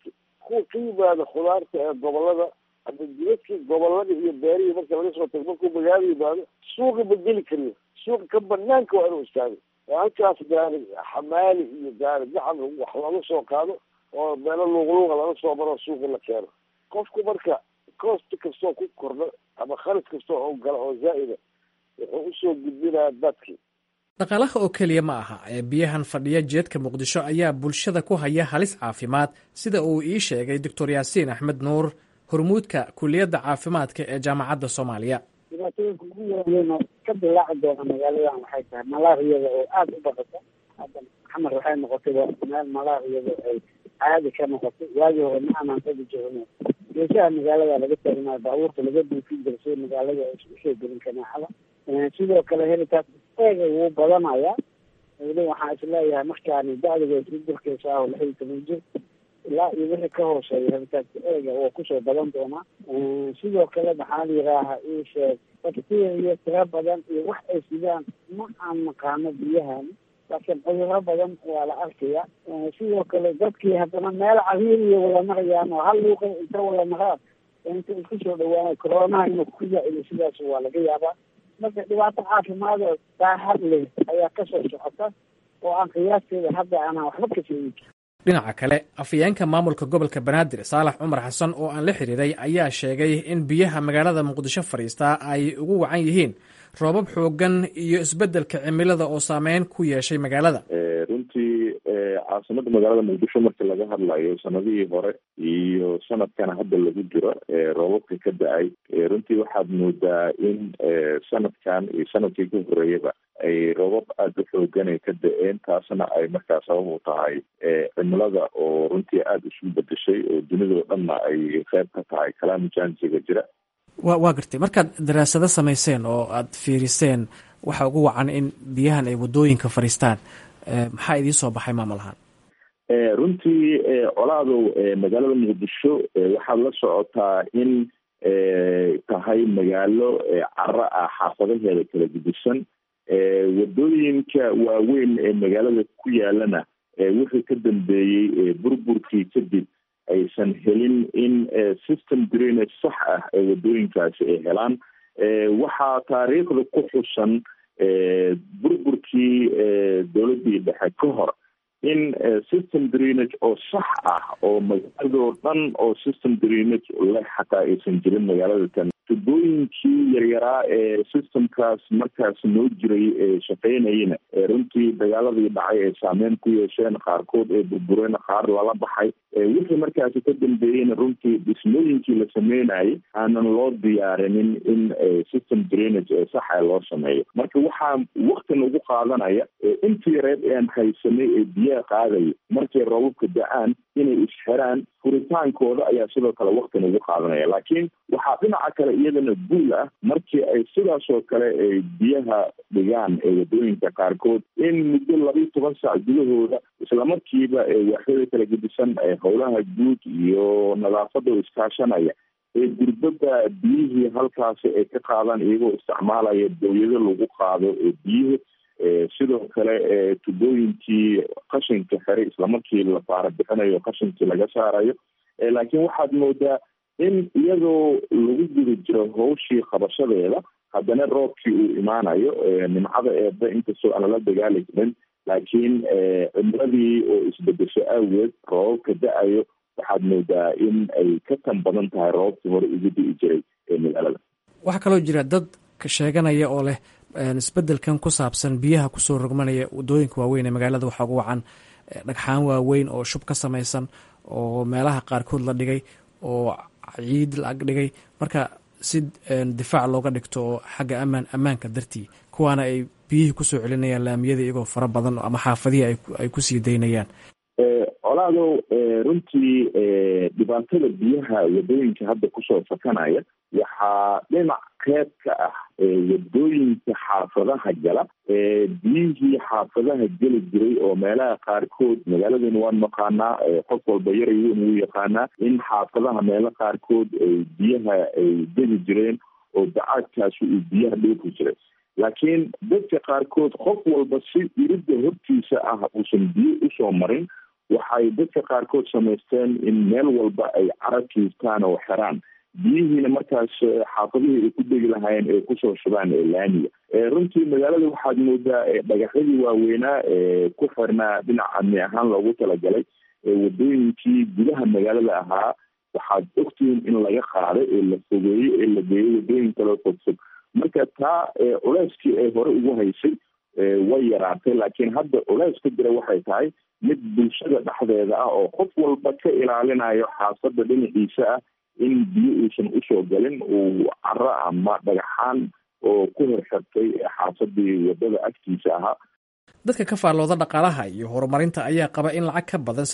kuwa ka yimaada khudaarta ee gobolada hadda jidadkii gobolada iyo beerihii marka laga soo tago markuu magaalo yimaado suuqa ma geli kariyo suuqa ka banaanka waa inuu istaago oo halkaas gaari xamaali iyo gaari gacan wax laga soo qaado oo meelo luuqluuqa laga soo maro suuqa la keeno qofku marka cost kastoo ku kordho ama khalis kastoo oo gala oo zaa'ida wuxuu usoo gudbinayaa dadkii dhaqaalaha oo keliya ma aha ee biyahan fadhiya jeedka muqdisho ayaa bulshada ku haya halis caafimaad sida uu ii sheegay doctor yaasiin axmed nuur hormuudka kuliyadda caafimaadka ee jaamacadda soomaaliya dhibaatooyinka ugu waaweyn oo ka dilaaci doona magaaladan waxay tahay malaariyada oo aada u badata hadda xamar waxay noqotay meel malaariyada ay caadi ka noqotay waagii hore ma aanan tagi jirno geesaha magaalada laga taagnayo baabuurta laga buufin jira si magaalada ay usoo gelin kanaacada sidoo kale helitaas eega wuu badanaya weli waxaan isleeyahay markaani dacdiga isla durkeysa ah oo 16 jir ilaa iyo wixii ka hooseeya helitaanka eega oo kusoo badan doonaa sidoo kale maxaa la yidhaahaa ii sheeg bacteria tira badan iyo wax ay sidaan ma aan naqaano biyahan laakiin cudurro badan waa la arkaya sidoo kale dadkii haddana meel cariiriya wala marayaan oo hal luuqa inta wala maraan inta isku soo dhawaanay coronaha inuu ku zaciyo sidaas waa laga yaabaa marka dhibaato caafimaad oo daahad leh ayaa kasoo socota oo aan qiyaasteeda hadda aanan waxba ka sheegin. dhinaca kale afhayeenka maamulka gobolka banaadir saalax cumar xasan oo aan la xiriiray ayaa sheegay in biyaha magaalada muqdisho fadhiistaa ay ugu wacan yihiin roobab xoogan iyo isbeddelka cimilada oo saameyn ku yeeshay magaalada. runtii caasimada magaalada muqdisho marka laga hadlayo sanadihii hore iyo sanadkana hadda lagu jiro roobabka ka da-ay runtii waxaad moodaa in sanadkan iyo sanadkii ka horeeyaba ay roobab aada u xoogan ay ka da-een taasna ay markaa sabab u tahay cimilada oo runtii aada isu bedeshay oo dunidao dhanna ay qeyb ka tahay kalaamijansiga jira. waa gartay markaad daraasado samayseen oo aad fiiriseen waxa ugu wacan in biyahan ay waddooyinka fadhiistaan maxaa idiin soo baxay maamul ahaan? runtii colaadow magaalada muqdisho waxaad la socotaa in tahay magaalo caro ah xaafadaheeda kala gedisan waddooyinka waaweyn ee magaalada ku yaalana wixii ka dambeeyey burburkii kadib aysan helin in system drainage sax ah ee waddooyinkaasi ay helaan waxaa taariikhda ku xusan burburkii dowladdii dhexe ka hor in system drainage oo sax ah oo magaaladoo dhan oo system drainage leh xataa aysan jirin magaalada tan tubooyinkii yaryaraa ee systemkaas markaas noo jiray ee shaqeynayana runtii dagaaladii dhacay ay saameyn ku yeesheen qaarkood ee burbureen qaar lala baxay wixii markaasi ka dambeeyeyna runtii dhismooyinkii la sameynayay aanan loo diyaarinin in system drainage ee saxa loo sameeyo marka waxaa wakti ugu qaadanaya intii yareed ean haysanay ee biyaha qaadaya markay roobabka da-aan inay isxiraan furitaankooda ayaa sidoo kale wakti ugu qaadanaya laakiin waxaa dhinaca kale iyadana guul ah markii ay sidaasoo kale ay biyaha dhigaan ee waddooyinka qaarkood in muddo 12 saac gudahooda islamarkiiba waaxyada kala gedisan howlaha guud iyo nadaafada oo iskaashanaya ee gurbada biyihii halkaasi ay ka qaadaan iyagoo isticmaalaya dawlado lagu qaado ee biyihii sidoo kale tubooyinkii qashinka xiray islamarkii la faara bixinayo qashinkii laga saarayo laakiin waxaad moodaa in iyadoo lagu guda jiro hawshii qabashadeeda haddana roobkii uu imaanayo nimcada eeba inkastoo aan lala dagaali karin laakiin cimiladii oo isbedesho awgeed roobabka da-ayo waxaad moodaa in ay ka tan badan tahay roobabkii hore ugu di'i jiray ee magaalada. waxaa kaloo jira dad sheeganaya oo leh isbedelkan ku saabsan biyaha kusoo rogmanaya waddooyinka waaweyn ee magaalada waxaa ugu wacan dhagxaan waaweyn oo shub ka samaysan oo meelaha qaarkood la dhigay oo ciid la ag dhigay marka si difaac looga dhigto oo xagga ammaanka dartii kuwaana ay biyihii kusoo celinayaan laamiyada iyagoo fara badan ama xaafadihii ay kusii daynayaan. colaadow runtii dhibaatada biyaha waddooyinka hadda kusoo fakanaya waxaa dhinac qeyb ka ah waddooyinka xaafadaha gala biyihii xaafadaha geli jiray oo meelaha qaarkood magaaladana waan naqaanaa qof walba yaray weyn wuu yaqaanaa in xaafadaha meelo qaarkood biyaha ay geli jireen oo dacaadkaasi uu biyaha dhoofi jiray laakiin dadka qaarkood qof walba si iridda hortiisa ah uusan biyo usoo marin waxay dadka qaarkood samaysteen in meel walba ay cara kiistaan oo xiraan biyihiina markaas xaafadihii ay ku degi lahaayeen ay kusoo shubaan laamiga. Runtii magaalada waxaad moodaa dhagaxyadii waaweynaa ku xirnaa dhinac amni ahaan loogu talagalay wadooyinkii gudaha magaalada ahaa waxaad ogtihiin in laga qaaday ee la fogeeyey ee la geeyey wadooyin kaloo fogfog. Marka taa culeyskii ay hore ugu haysay way yaraatay, laakiin hadda culeys ka jira waxay tahay mid bulshada dhexdeeda ah oo qof walba ka ilaalinayo xaafadda dhinaciisa ah in biyo uusan usoo galin uu caro ama dhagaxaan oo ku horxirtay xaafadii wadada agtiisa ahaa. dadka ka faallooda dhaqaalaha iyo horumarinta ayaa qaba in lacag ka badan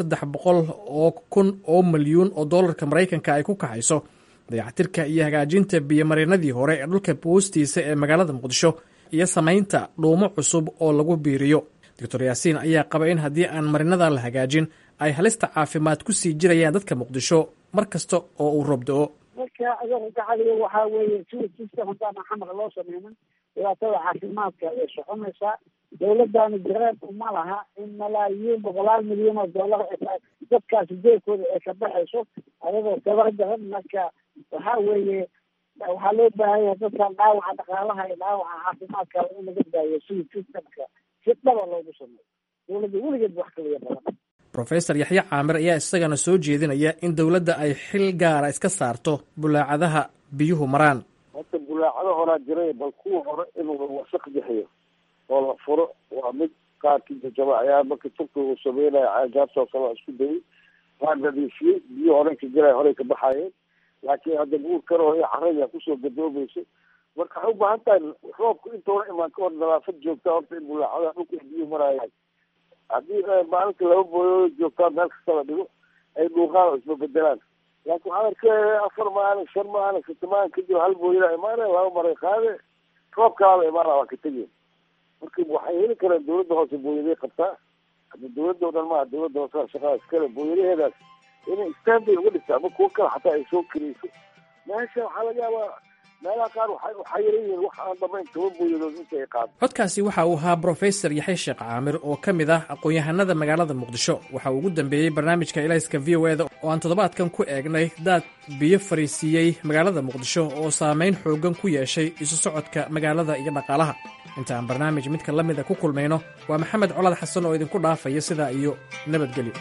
300,000 milyuun oo doolarka Mareykanka ay ku kaxayso dayactirka iyo hagaajinta biyo-mareenadii hore ee dhulka hoostiisa ee magaalada Muqdisho iyo samaynta dhuumo cusub oo lagu biiriyo. Dr. Yaasiin ayaa qaba in haddii aan marinada la hagaajin ay halista caafimaad ku sii jirayaan dadka Muqdisho mar kasta oo uu roob da'o. marka adiga gacaliga waxaa weeye system haddaan xamar loo sameynin dhibaatada caafimaadka ay soconaysaa. dowladdaani jireen uma laha in malaayiin boqolaal milyan oo dollar dadkaasi jeedkooda ay ka baxayso ayadoo tabar daran. marka waxaa weeye waxaa loo baahanya dadkan dhaawaca dhaqaalaha iyo dhaawaca caafimaadka in laga daayo sidii systemka si dhaba loogu sameeyo. dowladda weligeed wax kaliya badan. Professor Yaxya Caamir ayaa isagana soo jeedinaya in dowladda ay xil gaara iska saarto bulaacadaha biyuhu maraan. horta bulaacado horaa jiray bal kuwa hore inuu wasaq bixiyo oo la furo waa mid qaarkii jajaba ayaa marka turkiga uu sameynaya caajaabtoo kale isku dayay waa nadiifiyey biyo hore ka jiray horey ka baxayeen laakiin hadda buur karo iyo caraya kusoo gadoomaysa. marka waxay u baahan tahay roobku intoona imaan ka hor nadaafad joogta horta in bulaacadaha dhulka ay biyo marayaan. haddii maalinka laba booyoo joogtaa meel kasta la dhigo ay dhuuqaan oo isbabedelaan. laakiin waxaa arkay 4 maalin 5 maalin 6 maalin kadib hal booyada imaanaya 2 maray qaade roobkaala imaanaya waa ka tegeen. marka waxay heli karaan dowladda hoose booyaday qabtaa. hadda dowladda oo dhan maaha dowladda hoose shaqada iskale booyadaheedaas inay standby uga dhigta ama kuwa kale xataa ay soo kariyso. meesha waxaa laga yaabaa meelaha qaar waxaa yaran yihiin wax aan dhamayn 10 booyadood inta ay qaado. codkaasi waxa uu ahaa Professor Yaxya Sheekh Caamir oo ka mid ah aqoon-yahanada magaalada Muqdisho. waxa uu ugu dambeeyey barnaamijka Ilayska VOA-da oo aan toddobaadkan ku eegnay daad biyo fariisiyey magaalada Muqdisho oo saameyn xoogan ku yeeshay isu socodka magaalada iyo dhaqaalaha. inta aan barnaamij midka la mid ah ku kulmayno waa Maxamed Colaad Xasan oo idinku dhaafaya sidaa iyo nabadgelyo.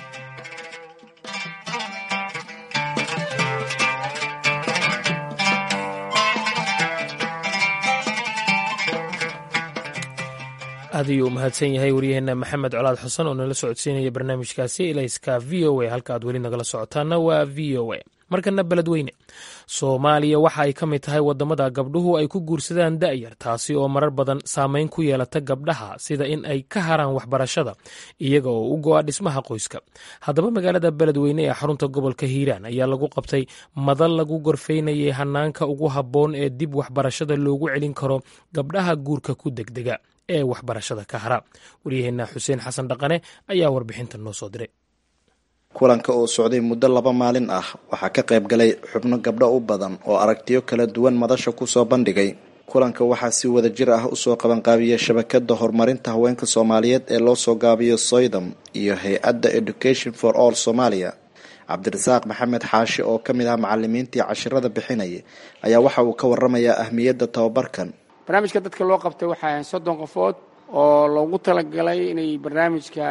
aad ayuu umahadsan yahay waryaheena Maxamed Colaad Xasan oo nala socodsiinaya barnaamijkaasi Ilayska VOA. halka aad weli nagala socotaana waa VOA. markana beledweyne Soomaaliya waxa ay ka mid tahay wadamada gabdhuhu ay ku guursadaan da'yar, taasi oo marar badan saameyn ku yeelata gabdhaha sida in ay ka haraan waxbarashada iyaga oo u go'a dhismaha qoyska. haddaba magaalada beledweyne ee xarunta gobolka Hiiraan ayaa lagu qabtay madal lagu gorfaynayay hanaanka ugu habboon ee dib waxbarashada loogu celin karo gabdhaha guurka ku degdega ee waxbarashada ka hara. waryaheena Xuseen Xasan Dhaqane ayaa warbixinta noo soo diray. kulanka oo socday muddo 2 maalin ah waxaa ka qayb galay xubno gabdho u badan oo aragtiyo kala duwan madasha ku soo bandhigay. kulanka waxaa si wada jir ah usoo qabanqaabiyay shabakada horumarinta haweenka Soomaaliyeed ee loo soo gaabiyo Soydam iyo hay-adda Education for All Somalia. Cabdirasaaq Maxamed Xaashi oo ka mid ah macallimiintii casharada bixinayay ayaa waxa uu ka warramayaa ahmiyadda tababarkan. barnaamijka dadka loo qabtay waxaa 30 qofood oo loogu talagalay inay barnaamijka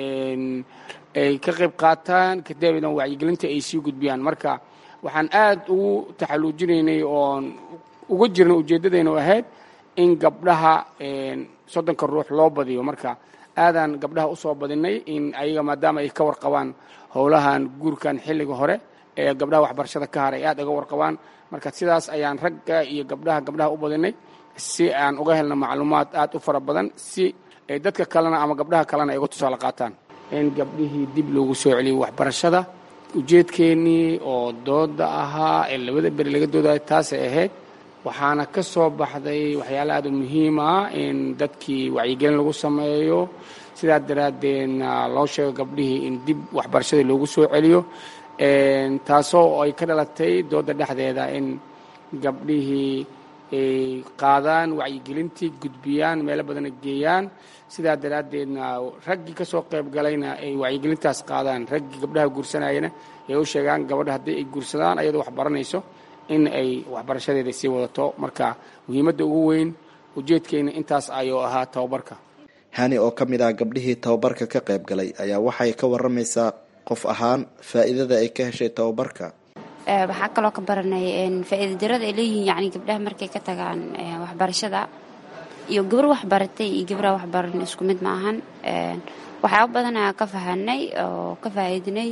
ay ka qayb qaataan kadibna wacyigelinta ay sii gudbiyaan. marka waxaan aad ugu taxaluujinaynay oon uga jirnay ujeeddadayna ahayd in gabdhaha 30 ruux loo badiyo. marka aadaan gabdhaha usoo badinay in ayaga maadaama ay ka warqabaan howlahan guurkan xilliga hore ee gabdhaha waxbarashada ka haray aad uga warqabaan. marka sidaas ayaan ragga iyo gabdhaha u badinay si aan uga helno macluumaad aad u fara badan si ay dadka kalena ama gabdhaha kalena ay uga tusaale qaataan in gabdhihii dib loogu soo celiyo waxbarashada. ujeedkeennii oo dooda ahaa ee 2 beri laga doodayo taasay ahayd. waxaana ka soo baxday waxyaala aad u muhiim ah in dadkii wacyigelin lagu sameeyo. sidaa daraaddeedna loo sheego gabdhihii in dib waxbarashadii loogu soo celiyo, taasoo ay ka dhalatay dooda dhexdeeda in gabdhihii ay qaadaan wacyigelintii gudbiyaan meelo badana geeyaan sidaa daraaddeedna raggii ka soo qayb galayna ay wacyigelintaas qaadaan raggii gabdhaha guursanayana ay u sheegaan gabadha haddii ay guursadaan ayadoo wax baranayso in ay waxbarashadeeda sii wadato marka muhiimadda ugu weyn ujeedkeyna intaas ayuu ahaa tababarka. hani oo ka mid ah gabdhihii tababarka ka qayb galay ayaa waxay ka waramaysaa qof ahaan faa'iidada ay ka heshay tababarka. waxaa kaloo ka baranay faa'iido darada ay leeyihiin yacni gabdhaha markay ka tagaan waxbarashada iyo gabar waxbaratay iyo gabdhaha waxbaran isku mid ma ahan. waxyaabo badan ayaa ka fahanay oo ka faa'iidinay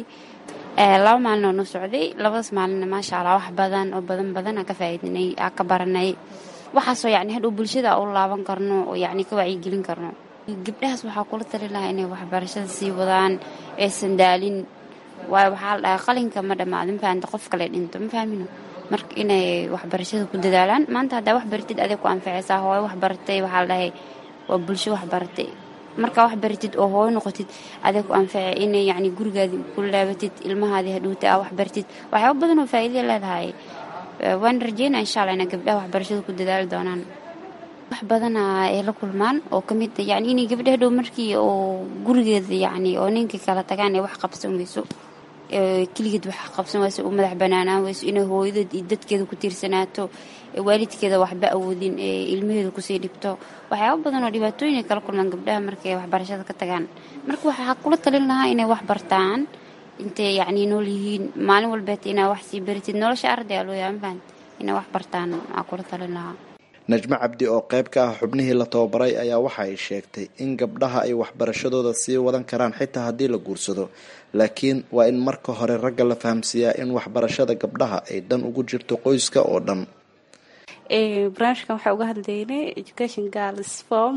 2 maalin oo noo socday 2 maalinna maasha allah wax badan oo badan aan ka faa'iidinay aan ka baranay waxaasoo yacni hadhow bulshada u laaban karno oo yacni ka wacyigelin karno. gabdhahaas waxaa kula tali lahaa inay waxbarashada sii wadaan aysan daalin waayo waxaa la dhahaa qalinka ma dhammaado mafahamta qof kale dhinto ma fahmino marka inay waxbarashada ku dadaalaan maanta haddaa wax baratid adeeg ku anfacaysaa hooyo wax baratay waxaa la dhahay waa bulsho wax baratay markaa wax baratid oo hooyo noqotid adeeg ku anfacay inay yacni gurigaadii ku laabatid ilmahaadii hadhowta aa wax baratid waxyaabo badan oo faa'iido leedahay waan rajeynaa insha allah inay gabdhaha waxbarashada ku dadaali doonaan. wax badana ay la kulmaan oo ka mid yacni inay gabdhaha dhow markii oo gurigeeda yacni oo ninkii kala tagaan ay wax qabsan weyso keligeed wax qabsan weyso u madax banaanaan weyso inay hooyadeed iyo dadkeeda ku tiirsanaato waalidkeeda waxba awoodin ilmaheeda kusii dhibto waxyaabo badan oo dhibaatooyin ay kala kulmaan gabdhaha markay waxbarashada ka tagaan marka waxaa kula talin lahaa inay wax bartaan intay yacni nool yihiin maalin walbeed inaa wax sii baratid nolosha ardayga loo yahay mafahant inay wax bartaan waxaa kula talin lahaa. najmo cabdi oo qayb ka ah xubnihii la tababaray ayaa waxa ay sheegtay in gabdhaha ay waxbarashadooda sii wadan karaan xitaa haddii la guursado laakiin waa in marka hore ragga la fahamsiiyaa in waxbarashada gabdhaha ay dan ugu jirto qoyska oo dhan. barnaamijkan waxaa uga hadlaynay education girls form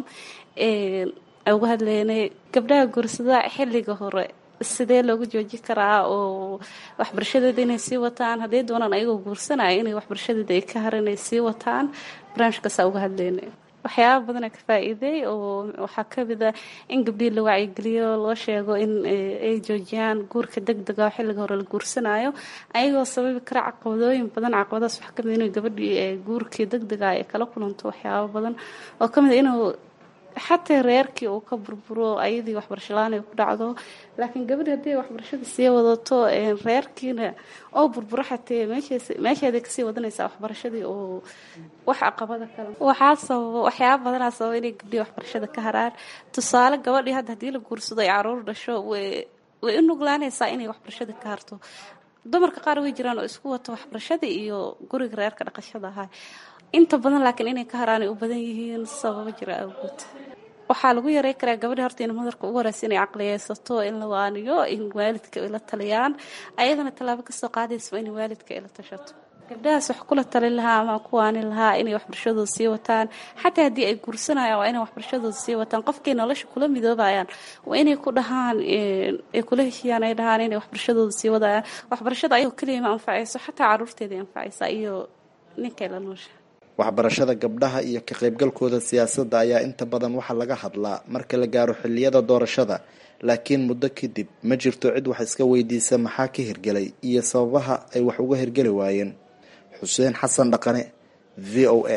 uga hadlaynay gabdhaha guursada xilliga hore sidee loogu jooji karaa oo waxbarashadeeda inay sii wataan hadday doonaan ayagoo guursanaya inay waxbarashadeeda ay ka haran ay sii wataan barnaamijkaasaa uga hadlaynay waxyaaba badana ka faa'iiday oo waxaa ka mid ah in gabdhihii la wacyigeliyo loo sheego in ay joojiyaan guurka degdega oo xilliga hore la guursanayo ayagoo sababi kara caqabadooyin badan caqabadaas waxaa kamid inuu gabadhii guurkii degdega ay kala kulanto waxyaaba badan oo ka mid inuu xataa reerkii uu ka burburo ayadii waxbarasho la-aan ay ku dhacdo laakiin gabadhi haddii waxbarashada sii wadato reerkiina oo burburo xatee meesheeday kasii wadanaysaa waxbarashadii oo wax caqabada kale waxaa sababa waxyaaba badanaa sababa inay gabdhii waxbarashada ka haraan tusaale gabadhii hadda haddii la guursado ay caruur dhasho way u nuglaanaysaa inay waxbarashada ka harto dumarka qaar way jiraan oo isku wato waxbarashada iyo guriga reerka dhaqashada ahaa inta badan laakiin inay ka haraanay u badan yihiin sababo jira awgood waxaa lagu yareyn karaa gabadha horta in madarka ugu horeysa inay caqliyeysato in la waaniyo in waalidka ay la taliyaan ayadana tallaabo kasoo qaadaysa in waalidka ay la tashato gabdhahaas wax kula talin lahaa ama ku waanin lahaa inay waxbarashadooda sii wataan xataa haddii ay guursanayaan waa inay waxbarashadooda sii wataan qofkay nolosha kula midoobayaan waa inay ku dhahaan ay kula heshiyaan ay dhahaan inay waxbarashadooda sii wadayaan waxbarashada ayagoo keliya ma anfacayso xataa caruurteeda anfacaysa iyo ninkay la noosha. waxbarashada gabdhaha iyo ka qaybgalkooda siyaasadda ayaa inta badan waxaa laga hadlaa marka la gaaro xilliyada doorashada laakiin muddo kadib ma jirto cid wax iska weydiisa maxaa ka hirgelay iyo sababaha ay wax uga hirgeli waayeen. xuseen xasan dhaqane v o a.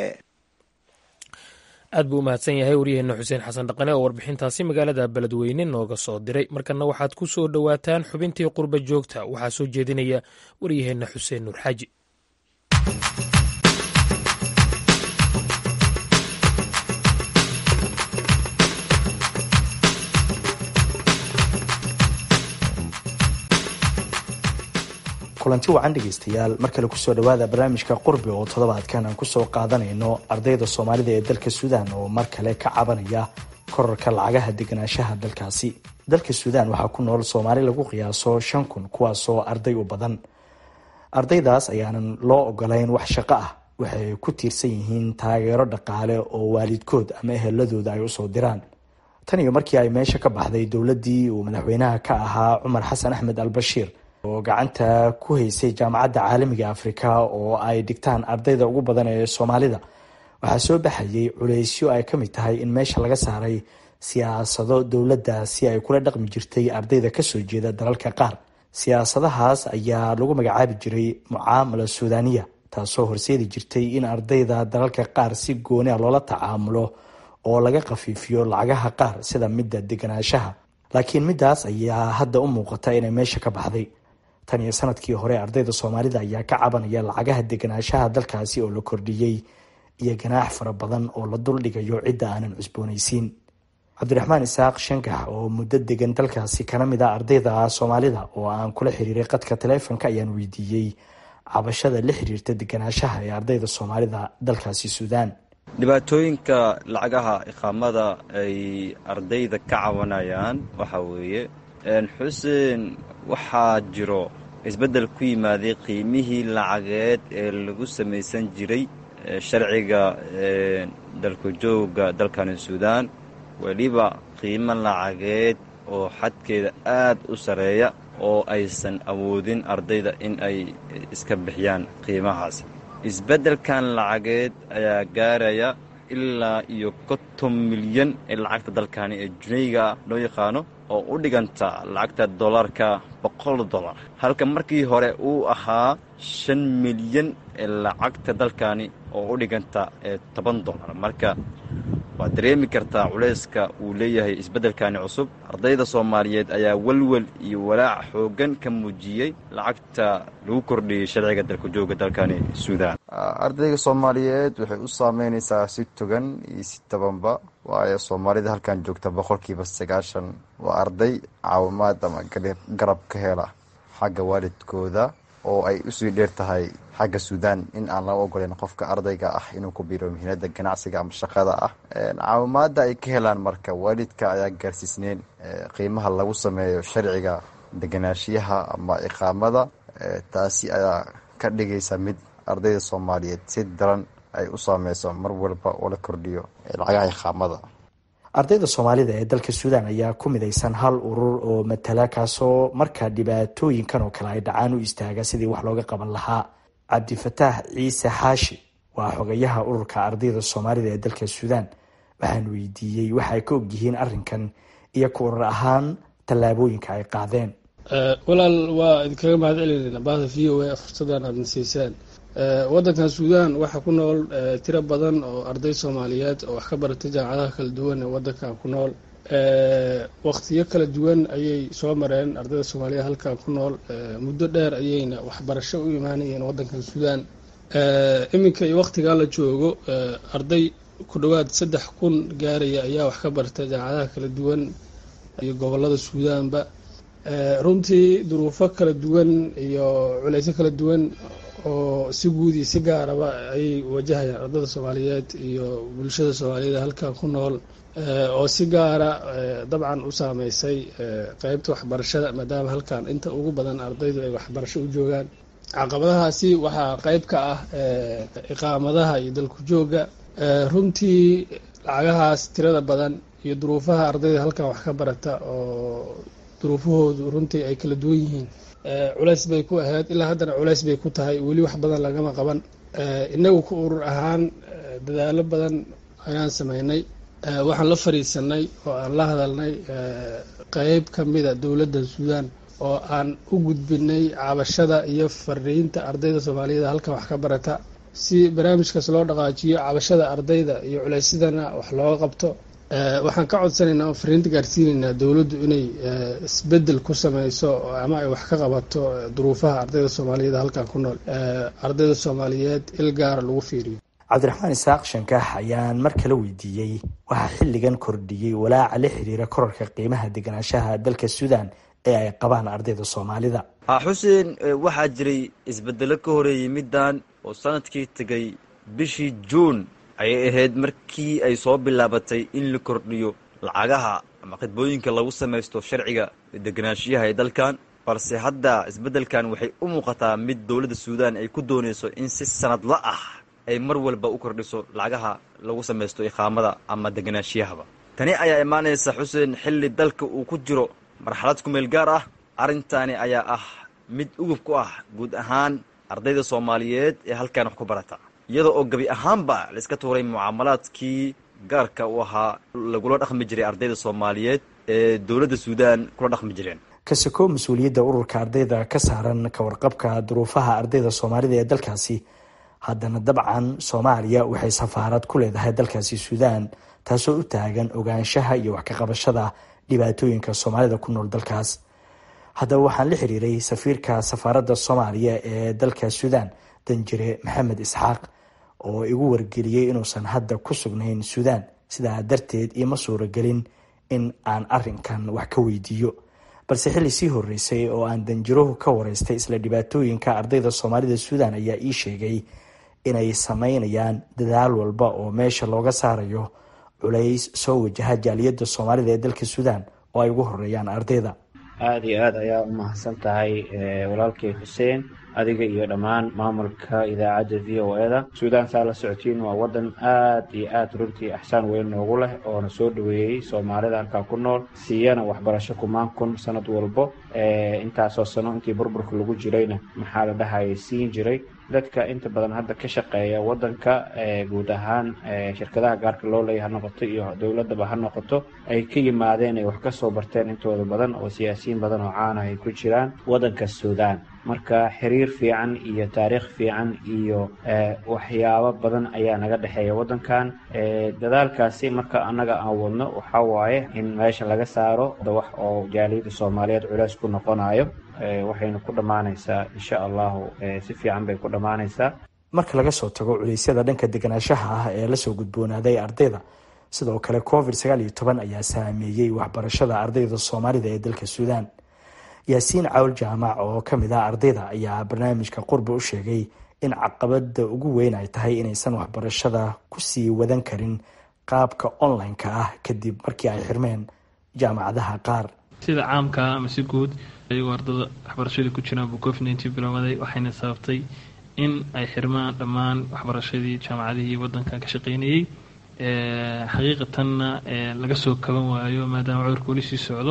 aad buu umahadsan yahay waryaheena xuseen xasan dhaqane oo warbixintaasi magaalada beledweyne nooga soo diray markana waxaad ku soo dhowaataan xubintii qurba joogta waxaa soo jeedinaya waryaheena xuseen nuur xaaji. kulanti wacan dhegeystayaal mar kale kusoo dhawaada barnaamijka qurbi oo toddobaadkan aan kusoo qaadanayno ardayda soomaalida ee dalka suudaan oo mar kale ka cabanaya korarka lacagaha deganaanshaha dalkaasi. dalka suudaan waxaa ku nool soomaali lagu qiyaaso 5,000 kuwaasoo arday u badan. ardaydaas ayaanan loo ogolayn wax shaqo ah waxay ku tiirsan yihiin taageero dhaqaale oo waalidkood ama eheladooda ay usoo diraan. tan iyo markii ay meesha ka baxday dowladii uu madaxweynaha ka ahaa Cumar Xasan Axmed al-Bashiir oo gacanta ku haysay jaamacadda caalamiga Afrika oo ay dhigtaan ardayda ugu badan ee Soomaalida, waxaa soo baxayay culeysyo ay ka mid tahay in meesha laga saaray siyaasado dowladda si ay kula dhaqmi jirtay ardayda kasoo jeeda dalalka qaar. siyaasadahaas ayaa lagu magacaabi jiray mucaamala suudaaniya, taasoo horseedi jirtay in ardayda dalalka qaar si gooni a loola tacaamulo oo laga khafiifiyo lacagaha qaar sida midda deganaanshaha, laakiin midaas ayaa hadda u muuqata inay meesha ka baxday. tan iyo sanadkii hore ardayda soomaalida ayaa ka cabanaya lacagaha deganaanshaha dalkaasi oo la kordhiyey iyo ganaax fara badan oo la duldhigayo cidda aanan cusboonaysiin. cabdiraxmaan isaaq shangax oo muddo degan dalkaasi kana mid ah ardayda soomaalida oo aan kula xiriiray qadka taleefonka ayaan weydiiyey cabashada la xiriirta deganaanshaha ee ardayda soomaalida dalkaasi suudaan. dhibaatooyinka lacagaha iqaamada ay ardayda ka cabanayaan waxa weeye xuseen, waxaa jiro isbeddel ku yimaaday qiimihii lacageed ee lagu samaysan jiray sharciga dalka jooga dalkani suudaan, weliba qiimo lacageed oo xadkeeda aad u sareeya oo aysan awoodin ardayda in ay iska bixiyaan qiimahaas. isbeddelkan lacageed ayaa gaaraya ilaa iyo 50 milyan ee lacagta dalkani ee junayga loo yaqaano, oo u dhiganta lacagta dollarka $100, halka markii hore uu ahaa 5 milyan ee lacagta dalkani oo u dhiganta $10. marka waad dareemi kartaa culayska uu leeyahay isbeddelkani cusub. ardayda soomaaliyeed ayaa walwal iyo walaac xooggan ka muujiyey lacagta lagu kordhiyey sharciga dalka jooga dalkani suudaan. ardayga soomaaliyeed waxay u saameynaysaa si togan iyo si tabanba, waayo soomaalida halkan joogta 90% waa arday caawimaad ama garab ka hela xagga waalidkooda, oo ay usii dheer tahay xagga suudaan in aan laga ogoleyn qofka ardayga ah inuu ku biiro mihnada ganacsiga ama shaqada ah. caawimaada ay ka helaan marka waalidka ayaa gaarsiisneen qiimaha lagu sameeyo sharciga deganaashiyaha ama iqaamada. taasi ayaa ka dhigaysa mid ardayda soomaaliyeed si daran ay u saameyso mar walba oo la kordhiyo lacagaha iqaamada. ardayda soomaalida ee dalka suudaan ayaa ku midaysan hal urur oo matala, kaasoo marka dhibaatooyinkan oo kale ay dhacaan u istaaga sidii wax looga qaban lahaa. cabdifataax ciise xaashi waa xogayaha ururka ardayda soomaalida ee dalka suudaan. waxaan weydiiyey waxa ay ka ogyihiin arrinkan iyo ku urur ahaan tallaabooyinka ay qaadeen. walaal waa idinkaga mahad celinayna bahda v o a fursadan aadna siisaan. wadankan suudaan waxaa ku nool tiro badan oo arday soomaaliyeed oo wax ka baratay jaamacadaha kala duwan ee wadankan ku nool. waqtiyo kala duwan ayay soo mareen ardayda soomaaliyeed halkan ku nool. muddo dheer ayayna waxbarasho u imaanayeen wadankan suudaan. iminka iyo waqtigaa la joogo arday ku dhowaad 3,000 gaaraya ayaa wax ka bartay jaamacadaha kala duwan iyo gobolada suudaanba. runtii duruufo kala duwan iyo culeysyo kala duwan oo si guud iyo si gaaraba ayay wajahayaan ardayda soomaaliyeed iyo bulshada soomaaliyeed halkan ku nool, oo si gaara dabcan u saameysay qeybta waxbarashada, maadaama halkan inta ugu badan ardaydu ay waxbarasho u joogaan. caqabadahaasi waxaa qeyb ka ah iqaamadaha iyo dalku jooga. runtii lacagahaas tirada badan iyo duruufaha ardayda halkan wax ka barata oo duruufahoodu runtii ay kala duwan yihiin, culays bay ku ahayd, ilaa haddana culays bay ku tahay. weli wax badan lagama qaban. inagu ku urur ahaan dadaalo badan ayaan sameynay. waxaan la fadhiisanay oo aan la hadalnay qeyb ka mida dowladda suudaan oo aan u gudbinay cabashada iyo fariinta ardayda soomaaliyeed halkan wax ka barata, si barnaamijkaas loo dhaqaajiyo cabashada ardayda iyo culaysyadana wax looga qabto. waxaan ka codsanaynaa oo fariinta gaarsiinaynaa dowladdu inay isbedel ku sameyso ama ay wax ka qabato duruufaha ardayda soomaaliyeed halkan ku nool. ardayda soomaaliyeed il gaara lagu fiiriyo. cabdiraxmaan isaaq shankax ayaan mar kale weydiiyey waxaa xilligan kordhiyey walaaca la xiriira korarka qiimaha deganaanshaha dalka suudaan ee ay qabaan ardayda soomaalida. xuseen, waxaa jiray isbedelo ka horeeyey middan oo sanadkii tegay bishii juun ayay ahayd markii ay soo bilaabatay in la kordhiyo lacagaha ama khidbooyinka lagu samaysto sharciga deganaanshiyaha ee dalkan, balse hadda isbeddelkan waxay u muuqataa mid dowladda suudaan ay ku doonayso in si sanadla ah ay mar walba u kordhiso lacagaha lagu samaysto iqaamada ama deganaashiyahaba. tani ayaa imaanaysa xuseen xilli dalka uu ku jiro marxalad kumeel gaar ah. arrintaani ayaa ah mid ugub ku ah guud ahaan ardayda soomaaliyeed ee halkan wax ku barata, iyada oo gebi ahaanba la iska tuuray mucaamalaadkii gaarka u ahaa lagula dhaqmi jiray ardayda soomaaliyeed ee dowladda suudaan kula dhaqmi jireen. kasako mas-uuliyadda ururka ardayda ka saaran ka warqabka duruufaha ardayda soomaalida ee dalkaasi haddana dabcan soomaaliya waxay safaarad ku leedahay dalkaasi suudaan, taasoo u taagan ogaanshaha iyo wax ka qabashada dhibaatooyinka soomaalida ku nool dalkaas. haddaba waxaan la xiriiray safiirka safaaradda soomaaliya ee dalka suudaan, danjire maxamed isxaaq, oo igu wargeliyey inuusan hadda ku sugnayn suudaan, sidaa darteed iima suuragelin in aan arinkan wax ka weydiiyo. balse xilli sii horeysay oo aan danjiruhu ka wareystay isla dhibaatooyinka ardayda soomaalida suudaan ayaa ii sheegay inay sameynayaan dadaal walba oo meesha looga saarayo culays soo wajaha jaaliyadda soomaalida ee dalka suudaan oo ay ugu horeeyaan ardayda. aada iyo aad ayaa u mahadsan tahay walaalkay xuseen, adiga iyo dhammaan maamulka idaacadda v o e da. suudaan saa la socotiin waa wadan aad iyo aad runtii axsaan weyn noogu leh oona soo dhaweeyey soomaalida halkaa ku nool, siiyana waxbarasho kumaan kun sanad walbo. intaasoo sano intii burburka lagu jirayna maxaa la dhahayay siin jiray dadka inta badan hadda ka shaqeeya wadanka, guud ahaan shirkadaha gaarka loo leeya ha noqoto iyo dowladaba ha noqoto, ay ka yimaadeen ay wax ka soo barteen intooda badan oo siyaasiyiin badan oo caana ay ku jiraan wadanka suudaan. marka xiriir fiican iyo taariikh fiican iyo waxyaabo badan ayaa naga dhexeeya wadankan. dadaalkaasi marka annaga aan wadno waxaa waaye in meesha laga saaro wax oo jaaliyadda soomaaliyeed culays ku noqonayo, waxayna ku dhammaanaysaa insha allahu si fiican bay ku dhammaanaysaa. marka laga soo tago culeysyada dhanka deganaanshaha ah ee lasoo gudboonaaday ardayda, sidoo kale covid-19 ayaa saameeyey waxbarashada ardayda soomaalida ee dalka suudaan. yaasiin cawl jaamac oo ka mid ah ardayda ayaa barnaamijka qurbi u sheegay in caqabada ugu weyn ay tahay inaysan waxbarashada kusii wadan karin qaabka online-ka ah kadib markii ay xirmeen jaamacadaha qaar. sida caamka ama si guud ayagoo ardada waxbarashadii ku jiraan buu covid-19 bilowday, waxayna sababtay in ay xirmaan dhammaan waxbarashadii jaamacadihii wadankan ka shaqeynayay. xaqiiqatanna laga soo kaban waayo maadaama cudurka weli sii socdo,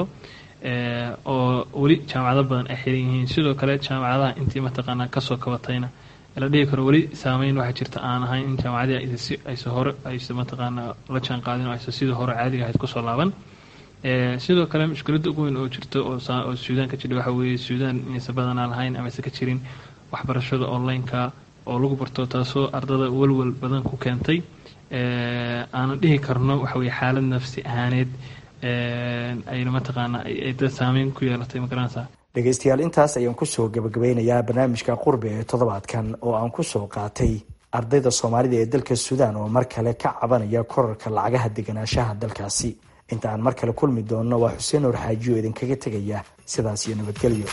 oo weli jaamacado badan ay xiran yihiin. sidoo kale jaamacadaha intii mataqaanaa kasoo kabatayna la dhihi karo weli saameyn waxaa jirta aan ahayn in jaamacadihi aysa hore aysa mataqaanaa la jaan qaadin oo aysa sidii hore caadiga ahayd kusoo laaban. sidoo kale mushkiladda ugu weyn oo jirta oo suudaan ka jira waxa weeye suudaan inaysa badanaa lahayn ama aysa ka jirin waxbarashada online-ka oo lagu barto, taasoo ardada walwal badan ku keentay. aanan dhihi karno waxa weye xaalad nafsi ahaaneed ayna mataqaana ay dad saameyn ku yeelatay magaranaysa. dhegeystayaal, intaas ayaan kusoo gabagabeynayaa barnaamijka qurbi ee toddobaadkan oo aan kusoo qaatay ardayda soomaalida ee dalka suudaan oo mar kale ka cabanaya korarka lacagaha deganaanshaha dalkaasi. inta aan mar kale kulmi doonno waa xuseen nuur xaaji oo idinkaga tegaya sidaas iyo nabadgelyo.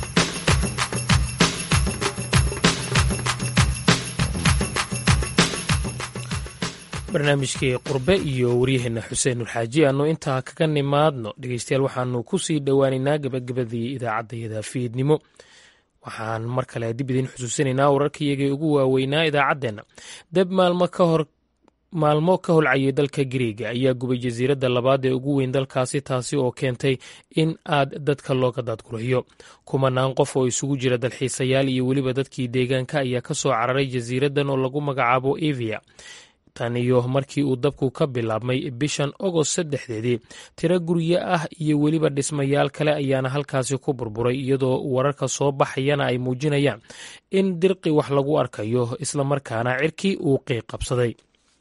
barnaamijkii qurbe iyo waryaheena xuseen nuur xaaji aanu intaa kaga nimaadno. dhegeystayaal, waxaanu kusii dhowaaneynaa gabagabadii idaacaddayada fiidnimo. waxaan mar kale dib idin xusuusinaynaa wararkayagii ugu waaweynaa idaacaddeenna. dab maalmo ka holcayay dalka Giriiga ayaa gubay jasiiradda labaad ee ugu weyn dalkaasi, taasi oo keentay in aad dadka looga daadgurayo. kumanaan qof oo isugu jira dalxiisayaal iyo weliba dadkii deegaanka ayaa ka soo cararay jasiiraddan oo lagu magacaabo Evia. tan iyo markii uu dabku ka bilaabmay bishan Agost 3 tiro guryo ah iyo weliba dhismayaal kale ayaana halkaasi ku burburay, iyadoo wararka soo baxayana ay muujinayaan in dirqi wax lagu arkayo islamarkaana cirkii uu qiiq qabsaday.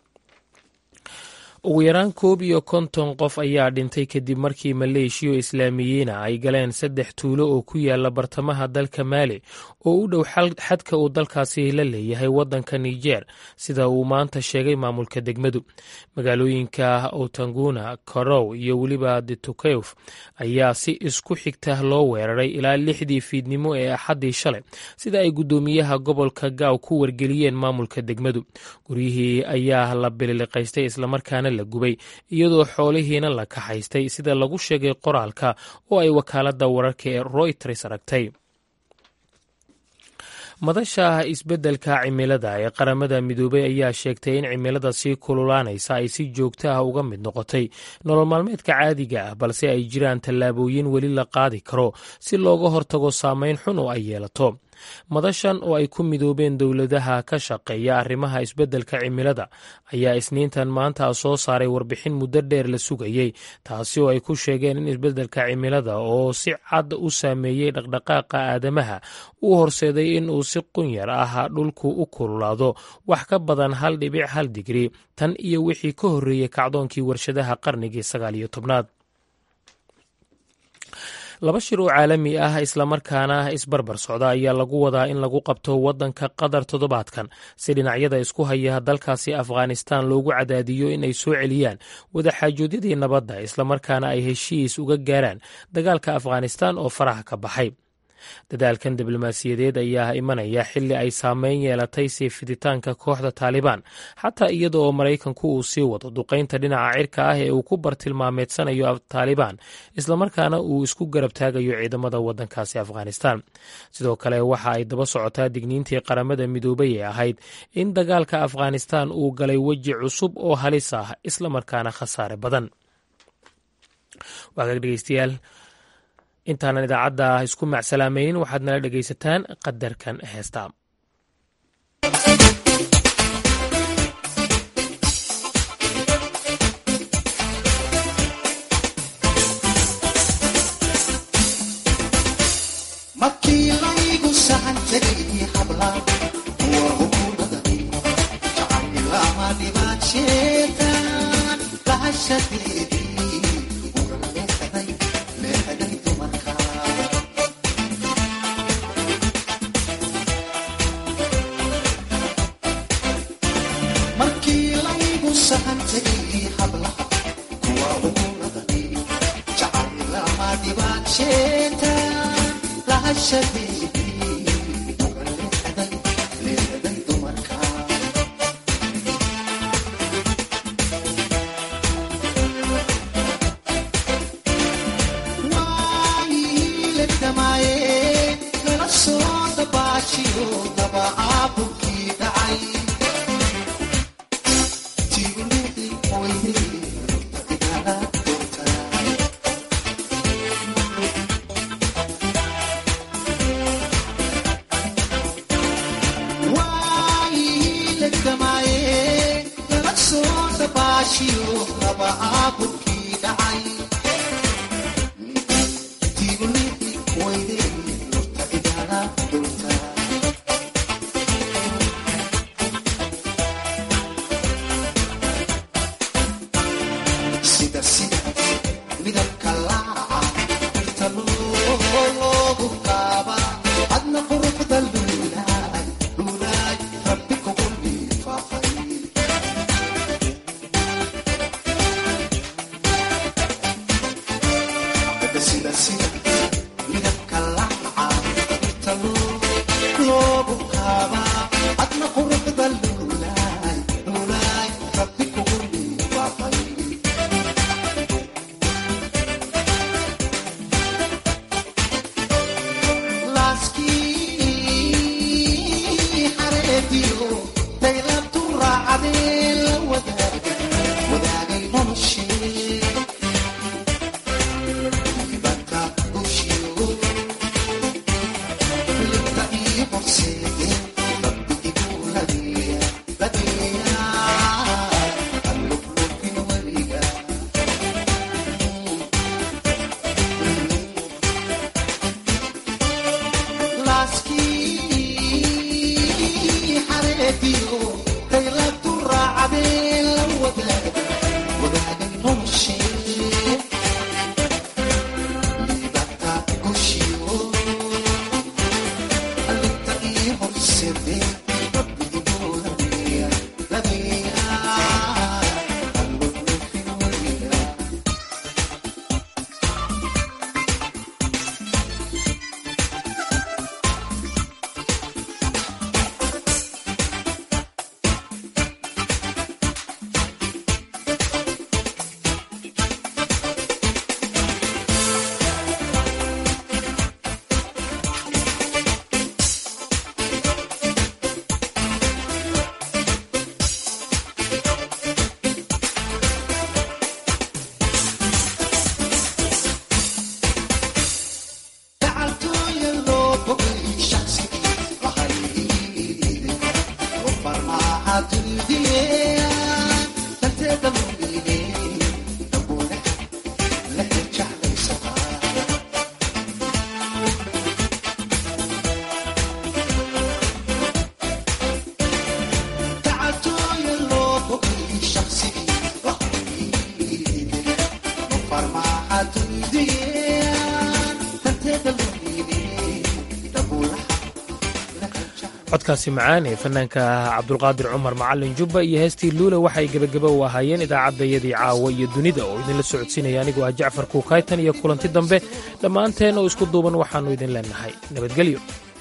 ugu yaraan 51 qof ayaa dhintay kadib markii maleeshiyo islaamiyiina ay galeen 3 tuulo oo ku yaala bartamaha dalka Maali oo u dhow xadka uu dalkaasi la leeyahay wadanka Niger, sida uu maanta sheegay maamulka degmadu. magaalooyinka Outanguna, Korow iyo weliba Ditokeuf ayaa si isku xigta loo weeraray ilaa 6dii fiidnimo ee Axaddii shalay, sida ay gudoomiyaha gobolka Gaaw ku wargeliyeen maamulka degmadu. guryihii ayaa la biliqaystay islamarkaana la gubay, iyadoo xoolihiina la kaxaystay, sida lagu sheegay qoraalka oo ay wakaaladda wararka ee Reuters aragtay. madasha isbeddelka cimilada ee qaramada midoobay ayaa sheegtay in cimilada sii kululaanaysa ay si joogto ah uga mid noqotay nolol maalmeedka caadiga ah, balse ay jiraan tallaabooyin weli la qaadi karo si looga hortago saameyn xun oo ay yeelato. madashan oo ay ku midoobeen dowladaha ka shaqeeya arrimaha isbeddelka cimilada ayaa isniintan maanta soo saaray warbixin muddo dheer la sugayey, taasi oo ay ku sheegeen in isbeddelka cimilada oo si cad u saameeyey dhaqdhaqaaqa aadamaha uu horseeday in uu si qunyar ah dhulku u kululaado wax ka badan 1.1 digri tan iyo wixii ka horreeyey kacdoonkii warshadaha qarnigii 19aad. laba shir oo caalami ah islamarkaana isbarbar socda ayaa lagu wadaa in lagu qabto waddanka qatar toddobaadkan si dhinacyada isku haya dalkaasi afghanistan loogu cadaadiyo inay soo celiyaan wadaxaajoodyadii nabadda islamarkaana ay heshiis uga gaaraan dagaalka afghanistan oo faraha ka baxay. dadaalkan diblomaasiyadeed ayaa imanaya xilli ay saameyn yeelatay sii fiditaanka kooxda taalibaan, xataa iyada oo maraykanku uu sii wado duqaynta dhinaca cirka ah ee uu ku bartilmaameedsanayo taalibaan islamarkaana uu isku garab taagayo ciidamada waddankaasi afghanistan. sidoo kale waxa ay daba socotaa digniintii qaramada midoobay ee ahayd in dagaalka afghanistan uu galay weji cusub oo halis ah islamarkaana khasaare badan. dhegeystayaal, intaanan idaacadda isku macsalaamaynin waxaad nala dhegaysataan qadarkan heesta. codkaasi macaan ee fanaanka cabdulqaadir cumar macalin jubba iyo heestii luula waxay gebagaba u ahaayeen idaacaddayadii caawa iyo dunida oo idinla socodsiinaya anigoo ah jacfar kuukaytan iyo kulanti dambe dhammaanteen oo isku duuban waxaannu idin leennahay nabadgelyo.